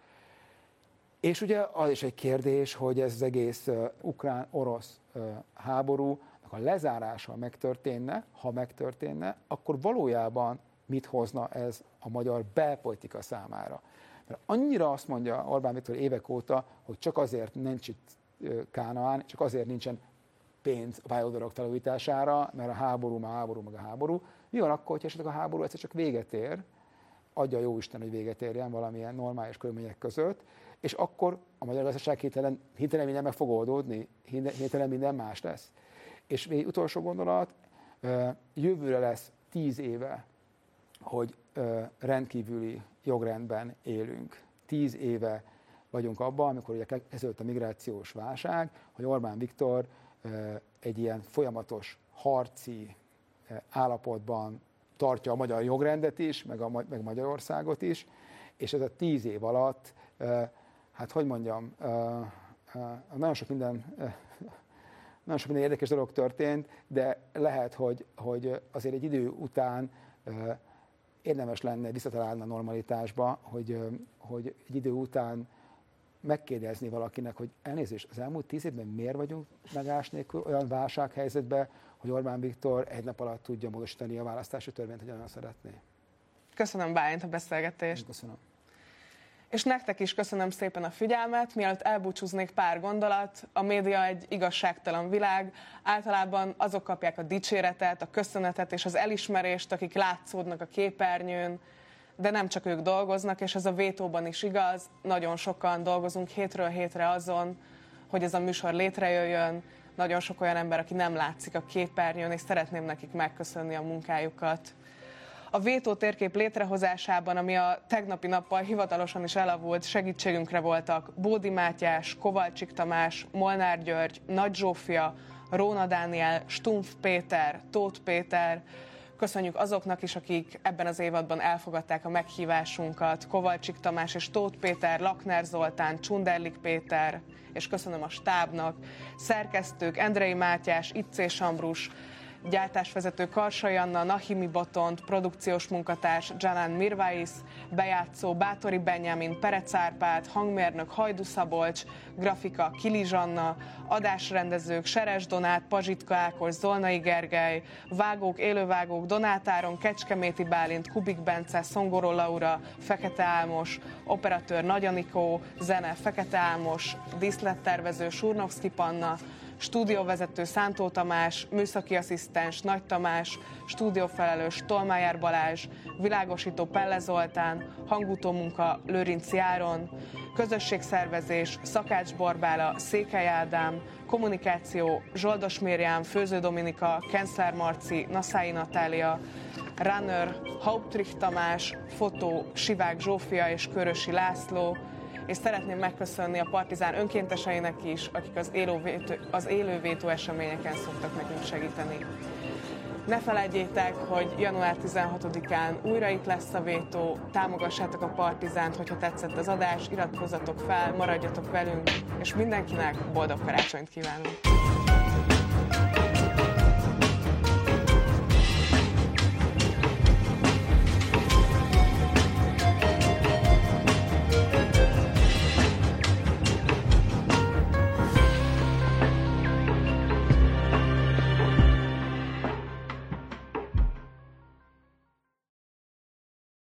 B: És ugye az is egy kérdés, hogy ez az egész uh, ukrán-orosz uh, háborúnak a lezárása megtörténne, ha megtörténne, akkor valójában mit hozna ez a magyar belpolitika számára. Mert annyira azt mondja Orbán Viktor évek óta, hogy csak azért nincs itt uh, Kánaán, csak azért nincsen pénz a pályaudvarok felújítására, mert a háború, már háború, meg a háború. Mi van akkor, hogyha esetleg a háború egyszer csak véget ér, adja a jóisten, hogy véget érjen valamilyen normális körülmények között, és akkor a magyar gazdaság hirtelen, hirtelen minden meg fog oldódni, hirtelen minden más lesz. És még utolsó gondolat, jövőre lesz tíz éve, hogy rendkívüli jogrendben élünk. Tíz éve vagyunk abban, amikor ugye kezdődött a migrációs válság, hogy Orbán Viktor egy ilyen folyamatos harci állapotban tartja a magyar jogrendet is, meg, a, meg Magyarországot is, és ez a tíz év alatt, hát hogy mondjam, nagyon sok minden, nagyon sok minden érdekes dolog történt, de lehet, hogy, hogy azért egy idő után érdemes lenne visszatalálni a normalitásba, hogy, hogy egy idő után megkérdezni valakinek, hogy elnézést, az elmúlt tíz évben miért vagyunk megállás nélkül olyan válsághelyzetben, hogy Orbán Viktor egy nap alatt tudja módosítani a választási törvényt, hogy olyan szeretné.
A: Köszönöm, Bálint, a beszélgetést.
B: Köszönöm.
A: És nektek is köszönöm szépen a figyelmet. Mielőtt elbúcsúznék, pár gondolat. A média egy igazságtalan világ. Általában azok kapják a dicséretet, a köszönetet és az elismerést, akik látszódnak a képernyőn, de nem csak ők dolgoznak, és ez a vétóban is igaz. Nagyon sokan dolgozunk hétről hétre azon, hogy ez a műsor létrejöjjön. Nagyon sok olyan ember, aki nem látszik a képernyőn, és szeretném nekik megköszönni a munkájukat. A vétó térkép létrehozásában, ami a tegnapi nappal hivatalosan is elavult, segítségünkre voltak Bódi Mátyás, Kovalcsik Tamás, Molnár György, Nagy Zsófia, Róna Dániel, Stumpf Péter, Tóth Péter. Köszönjük azoknak is, akik ebben az évadban elfogadták a meghívásunkat. Kovalcsik Tamás és Tóth Péter, Lakner Zoltán, Csunderlik Péter, és köszönöm a stábnak. Szerkesztők Endrei Mátyás, Iccés Ambrus, gyártásvezető Karsai Anna, Nahimi Botont, produkciós munkatárs Janan Mirvais, bejátszó Bátori Benjamin, Perec Árpád, hangmérnök Hajdu Szabolcs, grafika Kili Zsanna, adásrendezők Seres Donát, Pazsitka Ákos, Zolnai Gergely, vágók, élővágók Donát Áron, Kecskeméti Bálint, Kubik Bence, Szongoró Laura, Fekete Álmos, operatőr Nagy Anikó, zene Fekete Álmos, díszlettervező Surnovszki Panna, stúdióvezető Szántó Tamás, műszaki asszisztens Nagy Tamás, stúdiófelelős Tolmájár Balázs, világosító Pelle Zoltán, hangutómunka Lőrinci Áron, közösségszervezés Szakács Borbála, Székely Ádám, kommunikáció Zsoldos Mérján, Főző Dominika, Kenzler Marci, Naszái Natália, runner Hauptrich Tamás, fotó Sivák Zsófia és Körösi László, és szeretném megköszönni a Partizán önkénteseinek is, akik az, élővétó, az élő vétó eseményeken szoktak nekünk segíteni. Ne felejtjétek, hogy január tizenhatodikán újra itt lesz a vétó, támogassátok a Partizánt, hogyha tetszett az adás, iratkozzatok fel, maradjatok velünk, és mindenkinek boldog karácsonyt kívánunk!